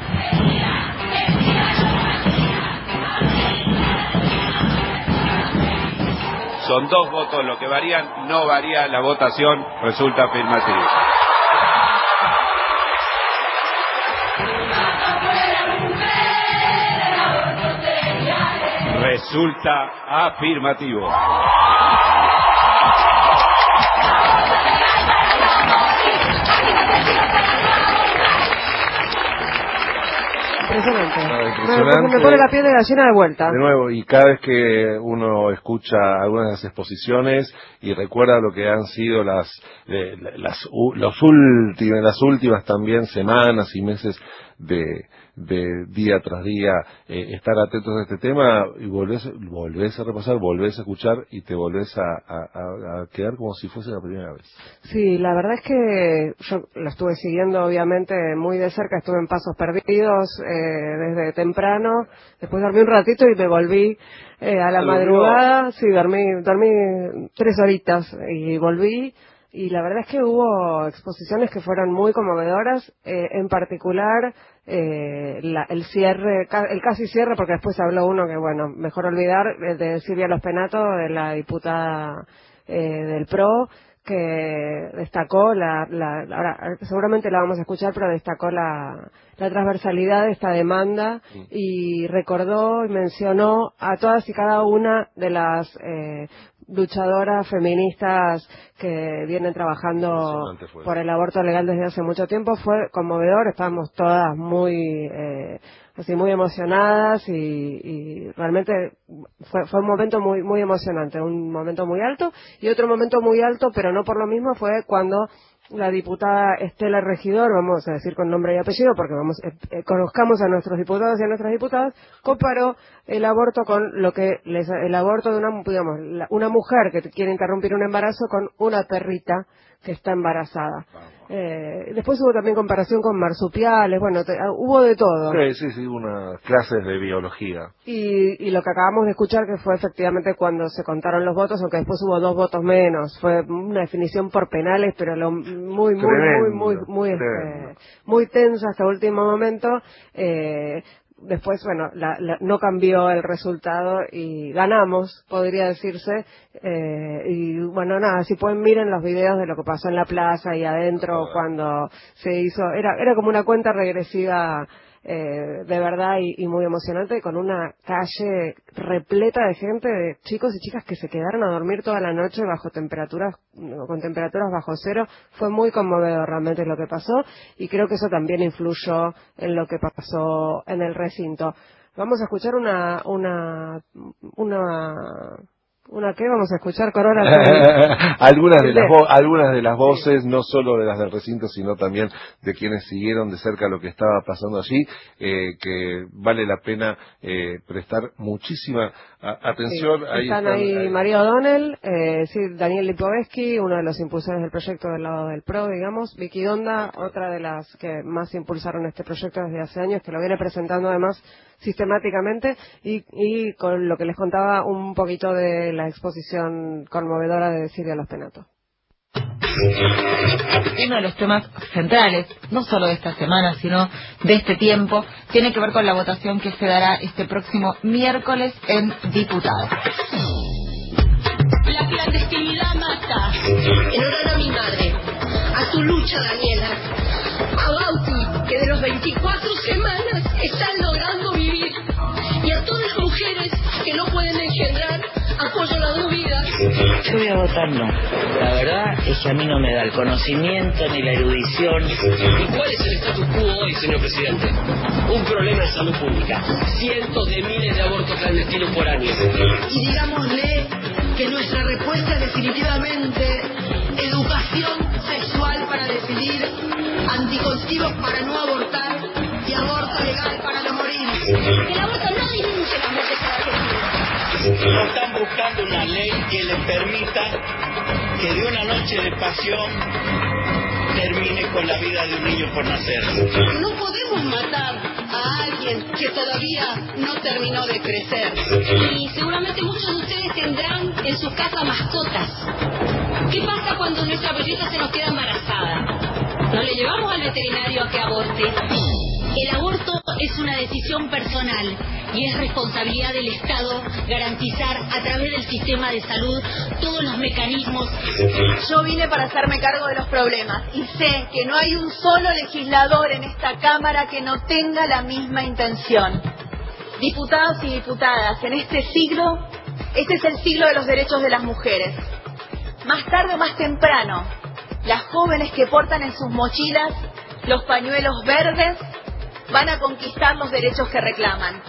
Son 2 votos lo que varían, no varía la votación, resulta afirmativo. Resulta afirmativo. Impresionante. Me pone la piel de gallina de vuelta. De nuevo, y cada vez que uno escucha algunas de las exposiciones y recuerda lo que han sido las últimas también semanas y meses de día tras día estar atentos a este tema, y volvés a repasar, volvés a escuchar y te volvés a quedar como si fuese la primera vez. Sí, la verdad es que yo lo estuve siguiendo obviamente muy de cerca, estuve en Pasos Perdidos desde temprano, después dormí un ratito y me volví a la madrugada, sí, dormí 3 horitas y volví. Y la verdad es que hubo exposiciones que fueron muy conmovedoras, en particular el cierre, el casi cierre, porque después habló uno que, bueno, mejor olvidar, de Silvia Lospenato, de la diputada del PRO, que destacó ahora seguramente la vamos a escuchar, pero destacó la transversalidad de esta demanda y recordó y mencionó a todas y cada una de las luchadoras feministas que vienen trabajando por el aborto legal desde hace mucho tiempo. Fue conmovedor, estábamos todas muy muy emocionadas y realmente fue un momento muy emocionante, un momento muy alto. Y otro momento muy alto, pero no por lo mismo, fue cuando la diputada Estela Regidor, vamos a decir con nombre y apellido porque conozcamos a nuestros diputados y a nuestras diputadas, comparó el aborto con el aborto de una mujer que quiere interrumpir un embarazo con una perrita que está embarazada. Después hubo también comparación con marsupiales, hubo de todo. Sí, unas clases de biología. Y lo que acabamos de escuchar, que fue efectivamente cuando se contaron los votos, aunque después hubo 2 votos menos, fue una definición por penales, pero muy tensa hasta el último momento. Después, no cambió el resultado y ganamos, podría decirse. Si pueden, miren los videos de lo que pasó en la plaza y adentro cuando se hizo. Era como una cuenta regresiva de verdad y muy emocionante, con una calle repleta de gente, de chicos y chicas que se quedaron a dormir toda la noche con temperaturas bajo cero. Fue muy conmovedor realmente lo que pasó y creo que eso también influyó en lo que pasó en el recinto. Vamos a escuchar ¿qué vamos a escuchar, Corona? algunas de las voces, no solo de las del recinto, sino también de quienes siguieron de cerca lo que estaba pasando allí, que vale la pena prestar muchísima atención. Sí, están ahí María O'Donnell, Daniel Lipovetsky, uno de los impulsores del proyecto del lado del PRO, digamos, Vicky Donda, otra de las que más impulsaron este proyecto desde hace años, que lo viene presentando además sistemáticamente, y con lo que les contaba un poquito de la exposición conmovedora de Silvia Los Penato. Uno de los temas centrales, no solo de esta semana, sino de este tiempo, tiene que ver con la votación que se dará este próximo miércoles en diputados. La clandestinidad mata. En honor a mi madre, a tu lucha, Daniela, a Bauti, que de los 24 semanas están logrando vivir, y a todas las mujeres que no pueden engendrar, apoyo las 2 vidas. Yo voy a votar no. La verdad es que a mí no me da el conocimiento ni la erudición. ¿Y cuál es el status quo hoy, señor presidente? Un problema de salud pública. Cientos de miles de abortos clandestinos por año. Y digámosle que nuestra respuesta es definitivamente educación sexual para decidir, anticonceptivos para no abortar y aborto legal para no morir. El aborto no disminuye las muertes en Argentina. No están buscando una ley que les permita que de una noche de pasión termine con la vida de un niño por nacer. No podemos matar a alguien que todavía no terminó de crecer. Y seguramente muchos de ustedes tendrán en sus casas mascotas. ¿Qué pasa cuando nuestra belleza se nos queda embarazada? ¿No le llevamos al veterinario a que aborte? El aborto es una decisión personal y es responsabilidad del Estado garantizar a través del sistema de salud todos los mecanismos. Yo vine para hacerme cargo de los problemas y sé que no hay un solo legislador en esta Cámara que no tenga la misma intención. Diputados y diputadas, en este siglo, este es el siglo de los derechos de las mujeres. Más tarde o más temprano, las jóvenes que portan en sus mochilas los pañuelos verdes van a conquistar los derechos que reclaman.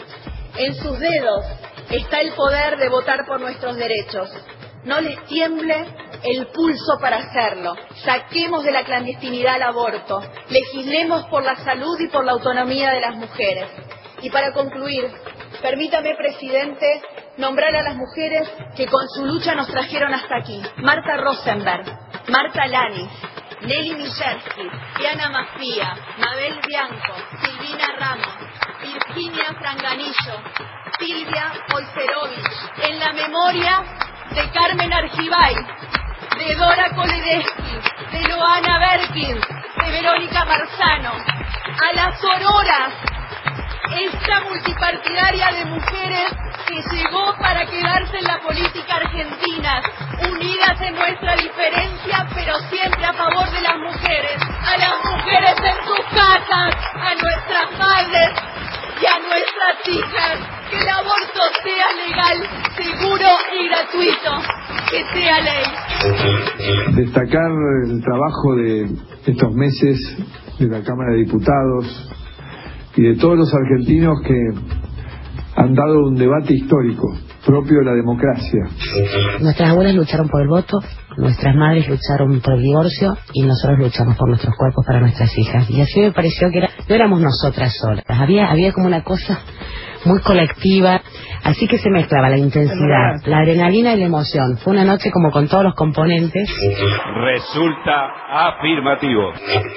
En sus dedos está el poder de votar por nuestros derechos. No les tiemble el pulso para hacerlo. Saquemos de la clandestinidad el aborto. Legislemos por la salud y por la autonomía de las mujeres. Y para concluir, permítame, presidente, nombrar a las mujeres que con su lucha nos trajeron hasta aquí. Marta Rosenberg, Marta Lanis, Nelly Michersky, Diana Mafía, Mabel Bianco, Silvina Ramos, Virginia Franganillo, Silvia Oyserovich, en la memoria de Carmen Argibay, de Dora Koledesky, de Loana Berkins, de Verónica Marzano, a las Auroras, esta multipartidaria de mujeres que llegó para quedarse en la política argentina, unida en nuestra diferencia, pero siempre a favor de las mujeres, a las mujeres en sus casas, a nuestras madres y a nuestras hijas, que el aborto sea legal, seguro y gratuito, que sea ley. Destacar el trabajo de estos meses de la Cámara de Diputados y de todos los argentinos que han dado un debate histórico propio de la democracia. Nuestras abuelas lucharon por el voto, nuestras madres lucharon por el divorcio y nosotros luchamos por nuestros cuerpos para nuestras hijas. Y así me pareció que no éramos nosotras solas, había como una cosa muy colectiva, así que se mezclaba la intensidad, la adrenalina y la emoción. Fue una noche como con todos los componentes. Resulta afirmativo.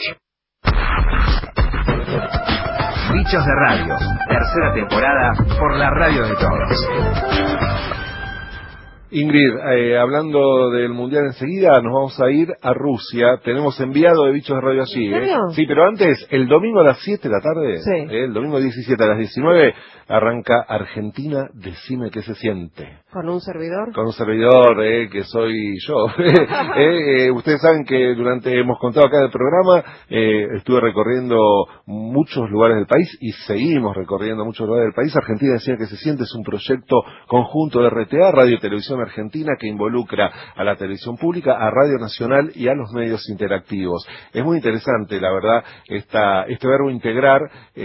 Bichos de Radio, tercera temporada por la radio de todos. Ingrid, hablando del Mundial enseguida, nos vamos a ir a Rusia. Tenemos enviado de Bichos de Radio allí. ¿En serio? Sí, pero antes, el domingo a las 7 de la tarde, sí. El domingo 17 a las 19, arranca Argentina, decime qué se siente. ¿Con un servidor? Con un servidor, que soy yo. Ustedes saben que hemos contado acá en el programa, estuve recorriendo muchos lugares del país y seguimos recorriendo muchos lugares del país. Argentina decía que se siente, es un proyecto conjunto de RTA, Radio y Televisión Argentina, que involucra a la televisión pública, a Radio Nacional y a los medios interactivos. Es muy interesante, la verdad, este verbo integrar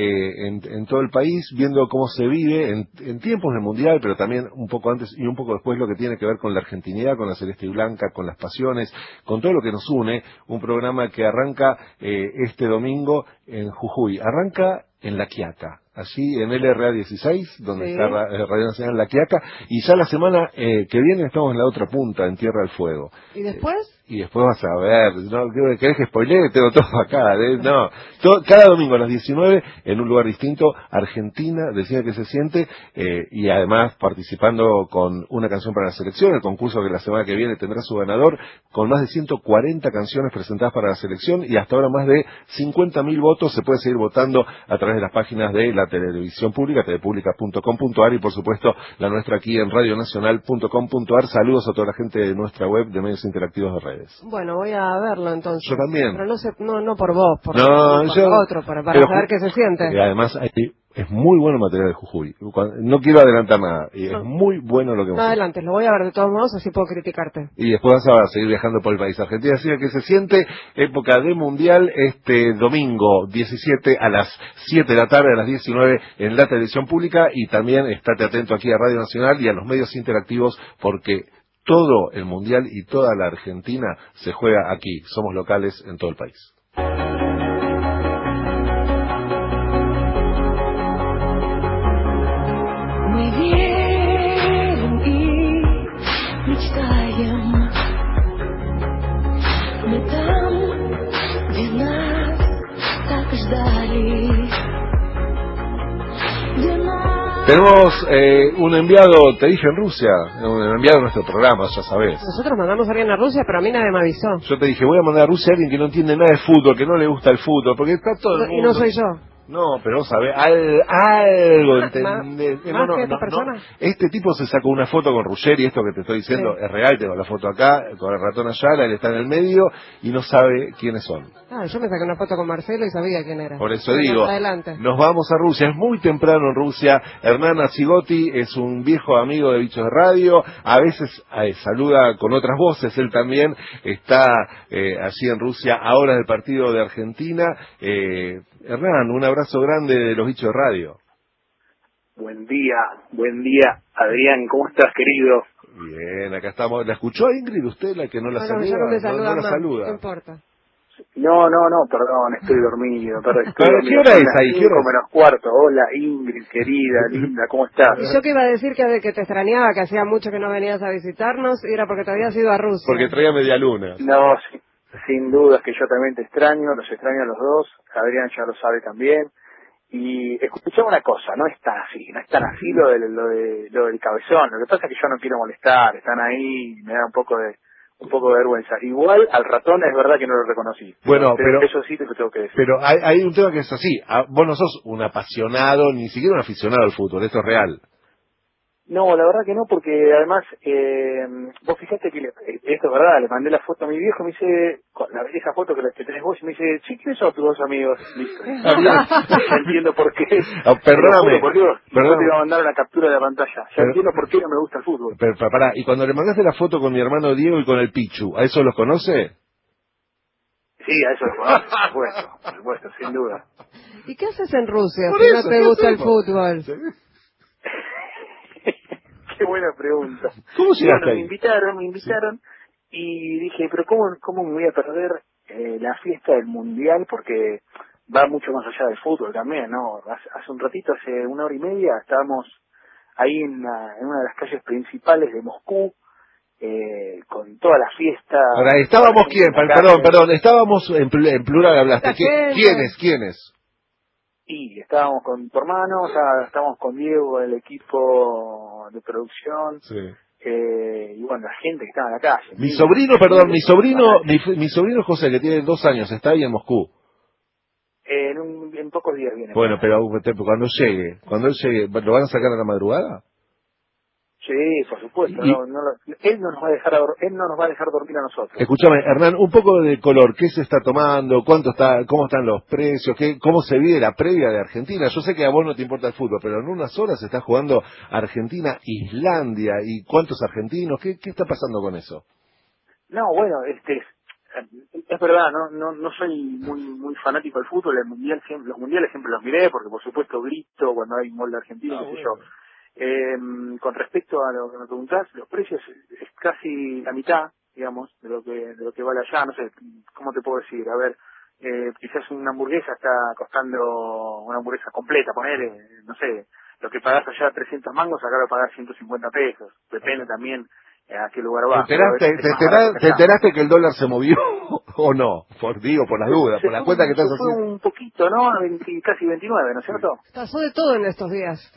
en todo el país, viendo cómo se vive en tiempos de mundial, pero también un poco antes y un poco después, lo que tiene que ver con la argentinidad, con la celeste y blanca, con las pasiones, con todo lo que nos une. Un programa que arranca este domingo en Jujuy, arranca en La Quiaca, allí en LRA 16, donde sí. está Radio Nacional La Quiaca, y ya la semana que viene estamos en la otra punta, en Tierra del Fuego. ¿Y después? Y después vas a ver, ¿no? ¿Querés que spoilee? Tengo todo acá, no. Cada domingo a las 19, en un lugar distinto, Argentina, decía que se siente, y además participando con una canción para la selección, el concurso que la semana que viene tendrá su ganador, con más de 140 canciones presentadas para la selección, y hasta ahora más de 50.000 votos. Se puede seguir votando a través de las páginas de la televisión pública, telepublica.com.ar, y por supuesto la nuestra aquí en radionacional.com.ar. Saludos a toda la gente de nuestra web de medios interactivos de redes. Bueno, voy a verlo entonces. Yo también. Pero no por vos, por otro, para saber qué se siente. Y además es muy bueno el material de Jujuy. No quiero adelantar nada. Y es muy bueno lo que No adelantes, lo voy a ver de todos modos, así puedo criticarte. Y después vas a seguir viajando por el país. Argentina decía que se siente, época de mundial, este domingo 17 a las 7 de la tarde, a las 19 en la televisión pública, y también estate atento aquí a Radio Nacional y a los medios interactivos, porque todo el mundial y toda la Argentina se juega aquí. Somos locales en todo el país. Мы верим и мечтаем. Мы там, где нас так ждали. Tenemos un enviado, te dije, en Rusia, un enviado de nuestro programa, ya sabés. Nosotros mandamos a alguien a Rusia, pero a mí nadie me avisó. Yo te dije, voy a mandar a Rusia a alguien que no entiende nada de fútbol, que no le gusta el fútbol, porque está todo el mundo. Y no soy yo. No, pero vos sabés, algo entendés. ¿Más que esta persona? Este tipo se sacó una foto con Ruggeri, esto que te estoy diciendo es real, tengo la foto acá, con el ratón Ayala, él está en el medio y no sabe quiénes son. Yo me saqué una foto con Marcelo y sabía quién era. Por eso digo, adelante. Nos vamos a Rusia, es muy temprano en Rusia. Hernán Azigotti es un viejo amigo de Bichos de Radio, a veces saluda con otras voces, él también está allí en Rusia, ahora del partido de Argentina. Hernán, un abrazo grande de los Bichos de Radio. Buen día, Adrián, ¿cómo estás, querido? Bien, acá estamos. ¿La escuchó Ingrid usted, la que no la saluda? No la saluda. ¿Qué importa? No, perdón, estoy dormido. ¿Qué hora es ahí? 5:45. Hola, Ingrid, querida, linda, ¿cómo estás? Y yo que iba a decir que te extrañaba, que hacía mucho que no venías a visitarnos, y era porque te habías ido a Rusia. Porque traía media luna. No, sin duda es que yo también te extraño, los extraño a los dos, Adrián ya lo sabe también. Y escuchame una cosa, no es tan así lo del cabezón. Lo que pasa es que yo no quiero molestar, están ahí, me da un poco de vergüenza. Igual al ratón es verdad que no lo reconocí. Bueno, pero eso sí te lo tengo que decir. Pero hay un tema que es así. Vos no sos un apasionado, ni siquiera un aficionado al fútbol, esto es real. No, la verdad que no, porque además, vos fijate que, esto es verdad, le mandé la foto a mi viejo, me dice, esa foto que tenés vos, y me dice, sí, ¿quiénes son tus dos amigos? Listo. Ya entiendo por qué. Perdóname. Por Dios, yo te iba a mandar una captura de la pantalla. Ya entiendo por qué no me gusta el fútbol. Pero pará, y cuando le mandaste la foto con mi hermano Diego y con el Pichu, ¿a eso los conoce? Sí, a eso lo conozco, por supuesto, sin duda. ¿Y qué haces en Rusia si no te gusta el fútbol? Qué buena pregunta. ¿Cómo llegaste ahí? Me invitaron y dije, pero ¿cómo me voy a perder la fiesta del Mundial? Porque va mucho más allá del fútbol también, ¿no? Hace un ratito, hace 1 hora y media, estábamos ahí en una de las calles principales de Moscú, con toda la fiesta. Ahora, ¿estábamos quién? Perdón, estábamos en plural hablaste. ¿Quiénes? Y estábamos con tu hermano, estábamos con Diego, el equipo de producción, y bueno, la gente que estaba en la calle. Mi sobrino José, que tiene 2 años, está ahí en Moscú. En pocos días viene. Bueno, pero cuando él llegue, ¿lo van a sacar a la madrugada? Sí, por supuesto. Él no nos va a dejar dormir a nosotros. Escúchame, Hernán, un poco de color. ¿Qué se está tomando? ¿Cómo están los precios? ¿Cómo se vive la previa de Argentina? Yo sé que a vos no te importa el fútbol, pero en unas horas se está jugando Argentina-Islandia. ¿Y cuántos argentinos? ¿Qué está pasando con eso? No, bueno, es verdad, no soy muy fanático del fútbol. Los mundiales siempre los miré, porque por supuesto grito cuando hay un gol de Argentina, qué sé yo. Con respecto a lo que me preguntás, los precios es casi la mitad, digamos, de lo que vale allá. No sé, ¿cómo te puedo decir? A ver, quizás una hamburguesa está costando, una hamburguesa completa, no sé, lo que pagás allá 300 mangos, acá lo pagás 150 pesos. Depende también a qué lugar vas. ¿Te enteraste que el dólar se movió o no? Por las dudas, por la cuenta que estás haciendo. Fue un poquito, ¿no? Casi 29, ¿no es cierto? Pasó de todo en estos días.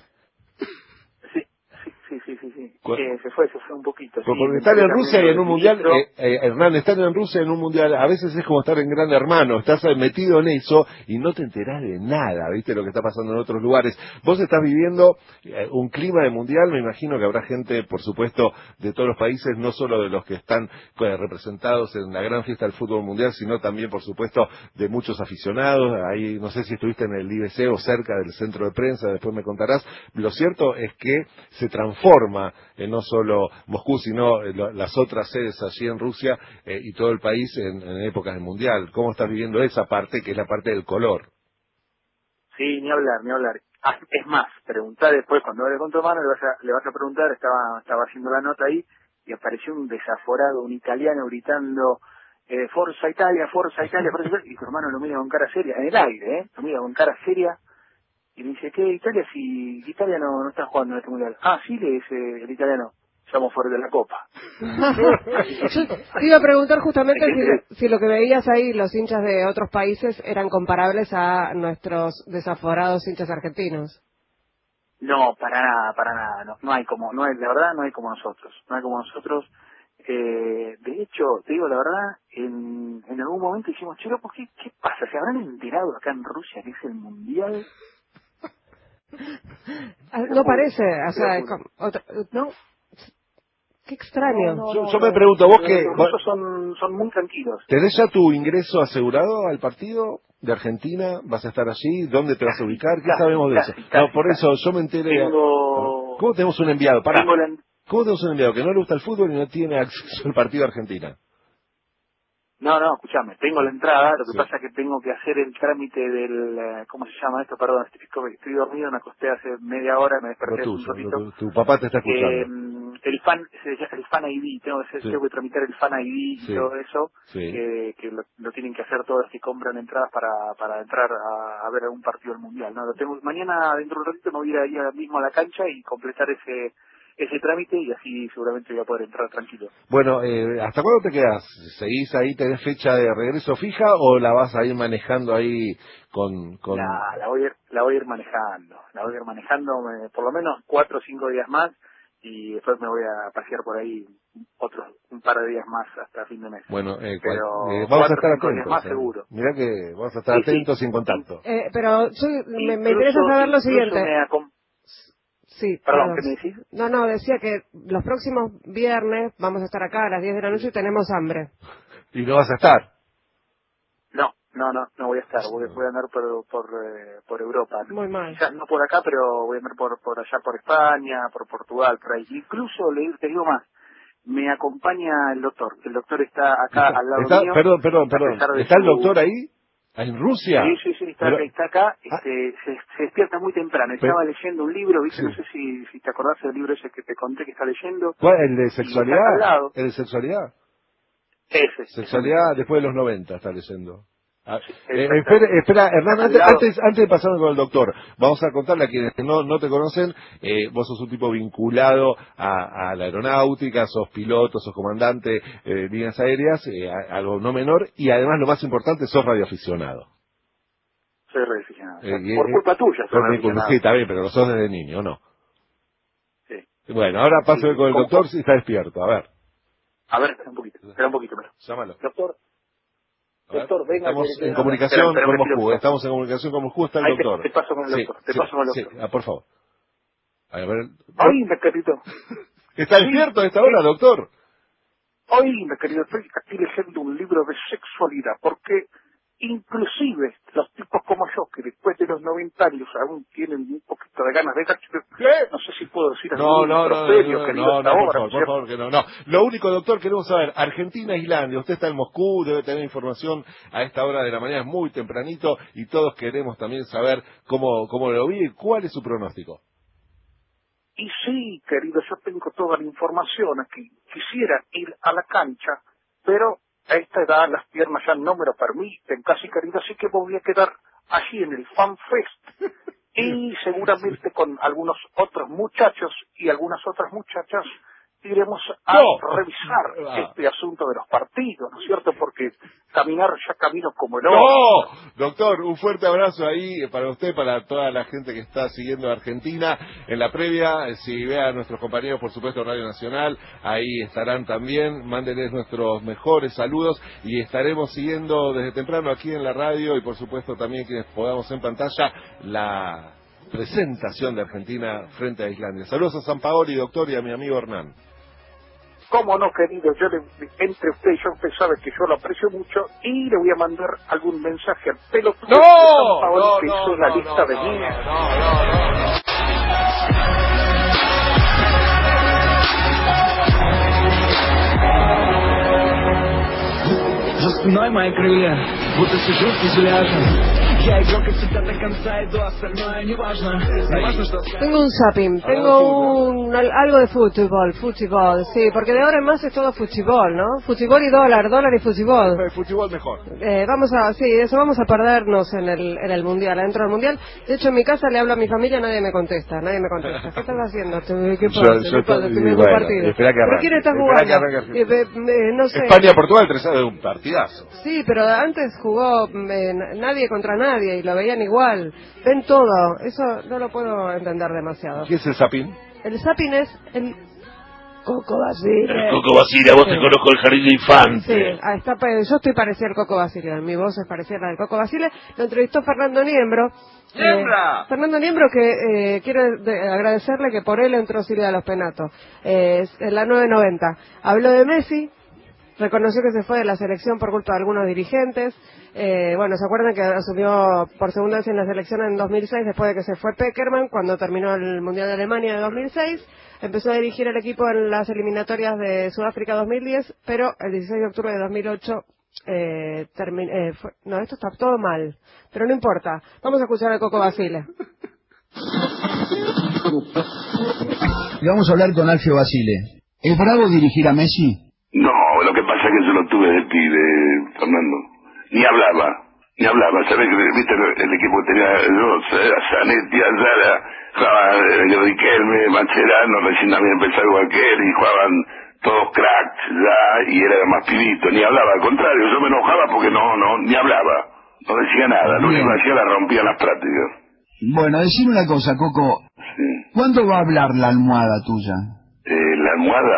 Sí. Se fue un poquito. Porque estar en Rusia y en un mundial, Hernán, estar en Rusia en un mundial, a veces es como estar en Gran Hermano, estás metido en eso y no te enterás de nada, ¿viste? Lo que está pasando en otros lugares. Vos estás viviendo un clima de mundial, me imagino que habrá gente, por supuesto, de todos los países, no solo de los que están representados en la gran fiesta del fútbol mundial, sino también, por supuesto, de muchos aficionados. Ahí, no sé si estuviste en el IBC o cerca del centro de prensa, después me contarás. Lo cierto es que se transforma no solo Moscú, sino las otras sedes allí en Rusia y todo el país en épocas del Mundial. ¿Cómo estás viviendo esa parte, que es la parte del color? Sí, ni hablar. Es más, preguntá después, cuando hables con tu hermano, le vas a preguntar, estaba haciendo la nota ahí, y apareció un desaforado, un italiano gritando, Forza Italia, Forza Italia, y tu hermano lo mira con cara seria, en el aire, lo mira con cara seria, y me dice, ¿qué Italia? Si Italia no está jugando en este mundial. Ah, sí, le dice el italiano, estamos fuera de la Copa. Yo te iba a preguntar justamente si lo que veías ahí, los hinchas de otros países, eran comparables a nuestros desaforados hinchas argentinos. No, para nada. No hay la verdad, no hay como nosotros. De hecho, te digo la verdad, en algún momento dijimos, che, loco, ¿qué pasa? ¿Se habrán enterado acá en Rusia que es el mundial? No parece, o sea, ¿no? Qué extraño. Yo me pregunto, vos que... Los rusos son muy tranquilos. ¿Tenés ya tu ingreso asegurado al partido de Argentina? ¿Vas a estar allí? ¿Dónde te vas a ubicar? ¿Qué sabemos de eso? No, por eso yo me enteré... ¿Cómo tenemos un enviado? ¿Cómo tenemos un enviado que no le gusta el fútbol y no tiene acceso al partido de Argentina? No, escuchame, tengo la entrada, lo que pasa es que tengo que hacer el trámite del, ¿cómo se llama esto? Perdón, estoy dormido, me acosté hace media hora, me desperté hace un ratito. Tu papá te está escuchando. El fan ID, tengo que tramitar el fan ID y todo eso, que lo tienen que hacer todos los que compran entradas para entrar a ver algún partido del Mundial, ¿no? Lo tengo mañana, dentro de un ratito me voy a ir ahora mismo a la cancha y completar ese trámite y así seguramente voy a poder entrar tranquilo. Bueno, ¿hasta cuándo te quedas? ¿Seguís ahí, tenés fecha de regreso fija o la vas a ir manejando ahí con...? La voy a ir manejando, por lo menos 4 o 5 días más y después me voy a pasear por ahí un par de días más hasta fin de mes. Bueno, pero vamos a estar atentos. Más seguro. Mirá que vamos a estar atentos y en contacto. Pero me interesa saber lo siguiente. Sí. Perdón, ¿qué me decís? No, decía que los próximos viernes vamos a estar acá a las 10 de la noche y tenemos hambre. ¿Y no vas a estar? No voy a estar. Voy a andar por Europa. Muy mal. Quizás no por acá, pero voy a andar por allá, por España, por Portugal, por ahí. Incluso, te digo más, me acompaña el doctor. El doctor está acá al lado mío. Perdón. ¿Está el doctor ahí? ¿En Rusia? Sí, está acá. Se despierta muy temprano. Estaba leyendo un libro, ¿viste? Sí. No sé si te acordás del libro ese que te conté que está leyendo. ¿Cuál? ¿El de sexualidad? ¿El de sexualidad? Ese. Sexualidad después de los 90 está leyendo. Espera, Hernán, antes de pasar con el doctor, vamos a contarle a quienes no te conocen, vos sos un tipo vinculado a la aeronáutica, sos piloto, sos comandante de líneas aéreas, algo no menor, y además lo más importante, sos radioaficionado. Soy radioaficionado. Por culpa tuya soy radioaficionado. Sí, está bien, pero lo sos desde niño, ¿no? Sí. Bueno, ahora paso con el doctor si está despierto, a ver. Espera un poquito. Llámalo. Doctor, venga. Estamos en comunicación con Moscú. Estamos en comunicación con Moscú. Está el doctor. Te paso con el doctor. Sí, por favor. A ver. Oíme, querido. ¿Está despierto a esta hora, doctor? Oíme, querido. Estoy aquí leyendo un libro de sexualidad. Porque inclusive los tipos como yo, que después de los 90 años aún tienen un poquito de ganas de... ¿Qué? No sé si puedo decir No, por favor, que no. Lo único, doctor, queremos saber, Argentina-Islandia, usted está en Moscú, debe tener información a esta hora de la mañana, es muy tempranito, y todos queremos también saber cómo lo vi y cuál es su pronóstico. Y sí, querido, yo tengo toda la información aquí. Quisiera ir a la cancha, pero a esta edad las piernas ya no me lo permiten, casi, querido, así que voy a quedar allí en el Fan Fest. Y seguramente con algunos otros muchachos y algunas otras muchachas iremos a revisar este asunto de los partidos, ¿no es cierto? Porque ya camino como el oro. Doctor, un fuerte abrazo ahí para usted, para toda la gente que está siguiendo a Argentina. En la previa, si ve a nuestros compañeros, por supuesto, Radio Nacional, ahí estarán también. Mándenles nuestros mejores saludos y estaremos siguiendo desde temprano aquí en la radio y, por supuesto, también quienes podamos en pantalla la presentación de Argentina frente a Islandia. Saludos a San Paoli, doctor, y a mi amigo Hernán. ¿Cómo no, querido? Entre usted y yo, usted sabe que yo lo aprecio mucho y le voy a mandar algún mensaje al pelotudo de San Paoli que hizo la lista de mí. За спиной мои крылья, будто сижу в фюзеляже. Я игрок от тебя до конца иду, остальное неважно. Tengo un zapping, tengo algo de fútbol, sí, porque de ahora en más es todo fútbol, ¿no? Fútbol y dólar y fútbol. Fútbol mejor. Vamos a perdernos en el mundial, adentro del mundial. De hecho, en mi casa le hablo a mi familia, nadie me contesta. ¿Qué estás haciendo? ¿Qué pasa? Estoy partido. Espera que ¿Pero quién está jugando? No sé. España-Portugal, un partidazo. Sí, pero antes jugó nadie contra nadie y lo veían igual. Ven todo. Eso no lo puedo entender demasiado. ¿Qué es el zapping? El zapping es el Coco Basile. El Coco Basile, a vos te conozco el jardín de infantes. Sí, yo estoy parecida al Coco Basile. Mi voz es parecida a la del Coco Basile. Lo entrevistó Fernando Niembro. Fernando Niembro, que quiere agradecerle que por él entró Silvia de los Penatos. En la 990. Habló de Messi. Reconoció que se fue de la selección por culpa de algunos dirigentes. ¿Se acuerdan que asumió por segunda vez en la selección en 2006 después de que se fue Peckerman cuando terminó el Mundial de Alemania de 2006? Empezó a dirigir el equipo en las eliminatorias de Sudáfrica 2010, pero el 16 de octubre de 2008 esto está todo mal, pero no importa. Vamos a escuchar al Coco Basile. Y vamos a hablar con Alfio Basile. ¿Es bravo dirigir a Messi? No, lo que pasa es que yo lo tuve de pibe, Fernando. Ni hablaba. ¿Sabés que viste el equipo que tenía yo? Zanetti, Azara, jugaban Riquelme, Mascherano, recién también empezó igual que él, y jugaban todos cracks ya, y era más pibito, ni hablaba, al contrario, yo me enojaba porque ni hablaba, no decía nada, lo único que hacía la rompía las prácticas. Bueno, decime una cosa, Coco, sí. ¿Cuándo va a hablar la almohada tuya? ¿La almohada?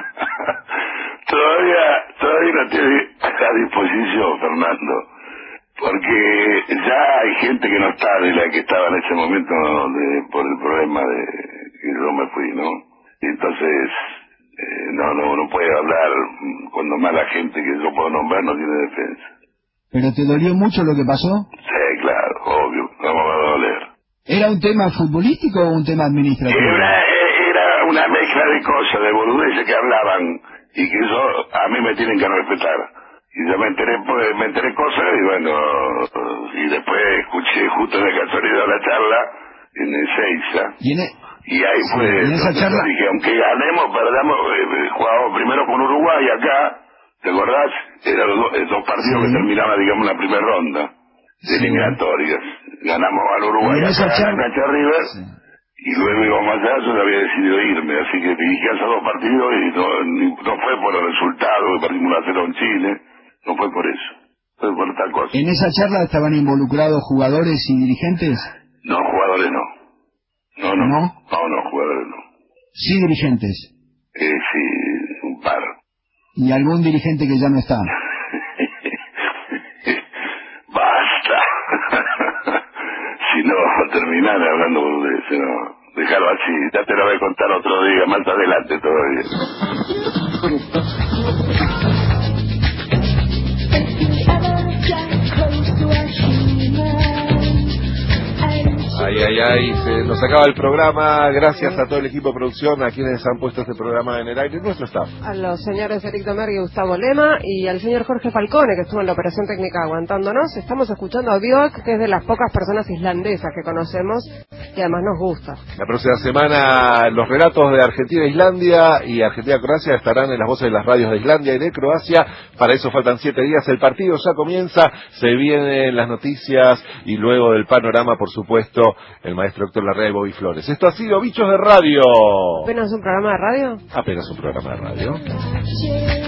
Todavía no tiene a disposición, Fernando. Porque ya hay gente que no está de la que estaba en ese momento por el problema de que yo me fui, ¿no? Y entonces no puede hablar cuando más la gente que yo puedo nombrar no tiene defensa. ¿Pero te dolió mucho lo que pasó? Sí, claro, obvio, no me va a doler. ¿Era un tema futbolístico o un tema administrativo? Era una mezcla de cosas, de boludeces que hablaban y que eso a mí me tienen que respetar. Y yo me enteré cosas y bueno, y después escuché justo de casualidad la charla en Ezeiza. Y ahí fue, ¿en esa charla? Dije, aunque ganemos, perdamos, jugamos primero con Uruguay acá, ¿te acordás? Eran dos partidos que terminaban, digamos, la primera ronda de eliminatorias. Ganamos al Uruguay acá, en Cancha River, y luego íbamos allá. Yo ya había decidido irme, así que dirigí esos dos partidos y no fue por el resultado, que perdimos 1-0 en Chile, no fue por eso, fue por tal cosa. ¿En esa charla estaban involucrados jugadores y dirigentes? No, jugadores no. No, jugadores no. ¿Sí dirigentes? Sí, un par. ¿Y algún dirigente que ya no está? Basta. Si no, terminar hablando de eso, no. Déjalo así, ya te lo voy a contar otro día, más adelante todavía. Ay, se nos acaba el programa. Gracias a todo el equipo de producción, a quienes han puesto este programa en el aire, nuestro staff. A los señores Eric Domergue y Gustavo Lema, y al señor Jorge Falcone, que estuvo en la operación técnica aguantándonos. Estamos escuchando a Björk, que es de las pocas personas islandesas que conocemos y además nos gusta. La próxima semana los relatos de Argentina-Islandia y Argentina-Croacia estarán en las voces de las radios de Islandia y de Croacia. Para eso faltan 7 días, el partido ya comienza, se vienen las noticias y luego del panorama, por supuesto, el maestro Héctor Larrea y Bobby Flores. Esto ha sido Bichos de Radio. ¿Apenas un programa de radio? Apenas un programa de radio.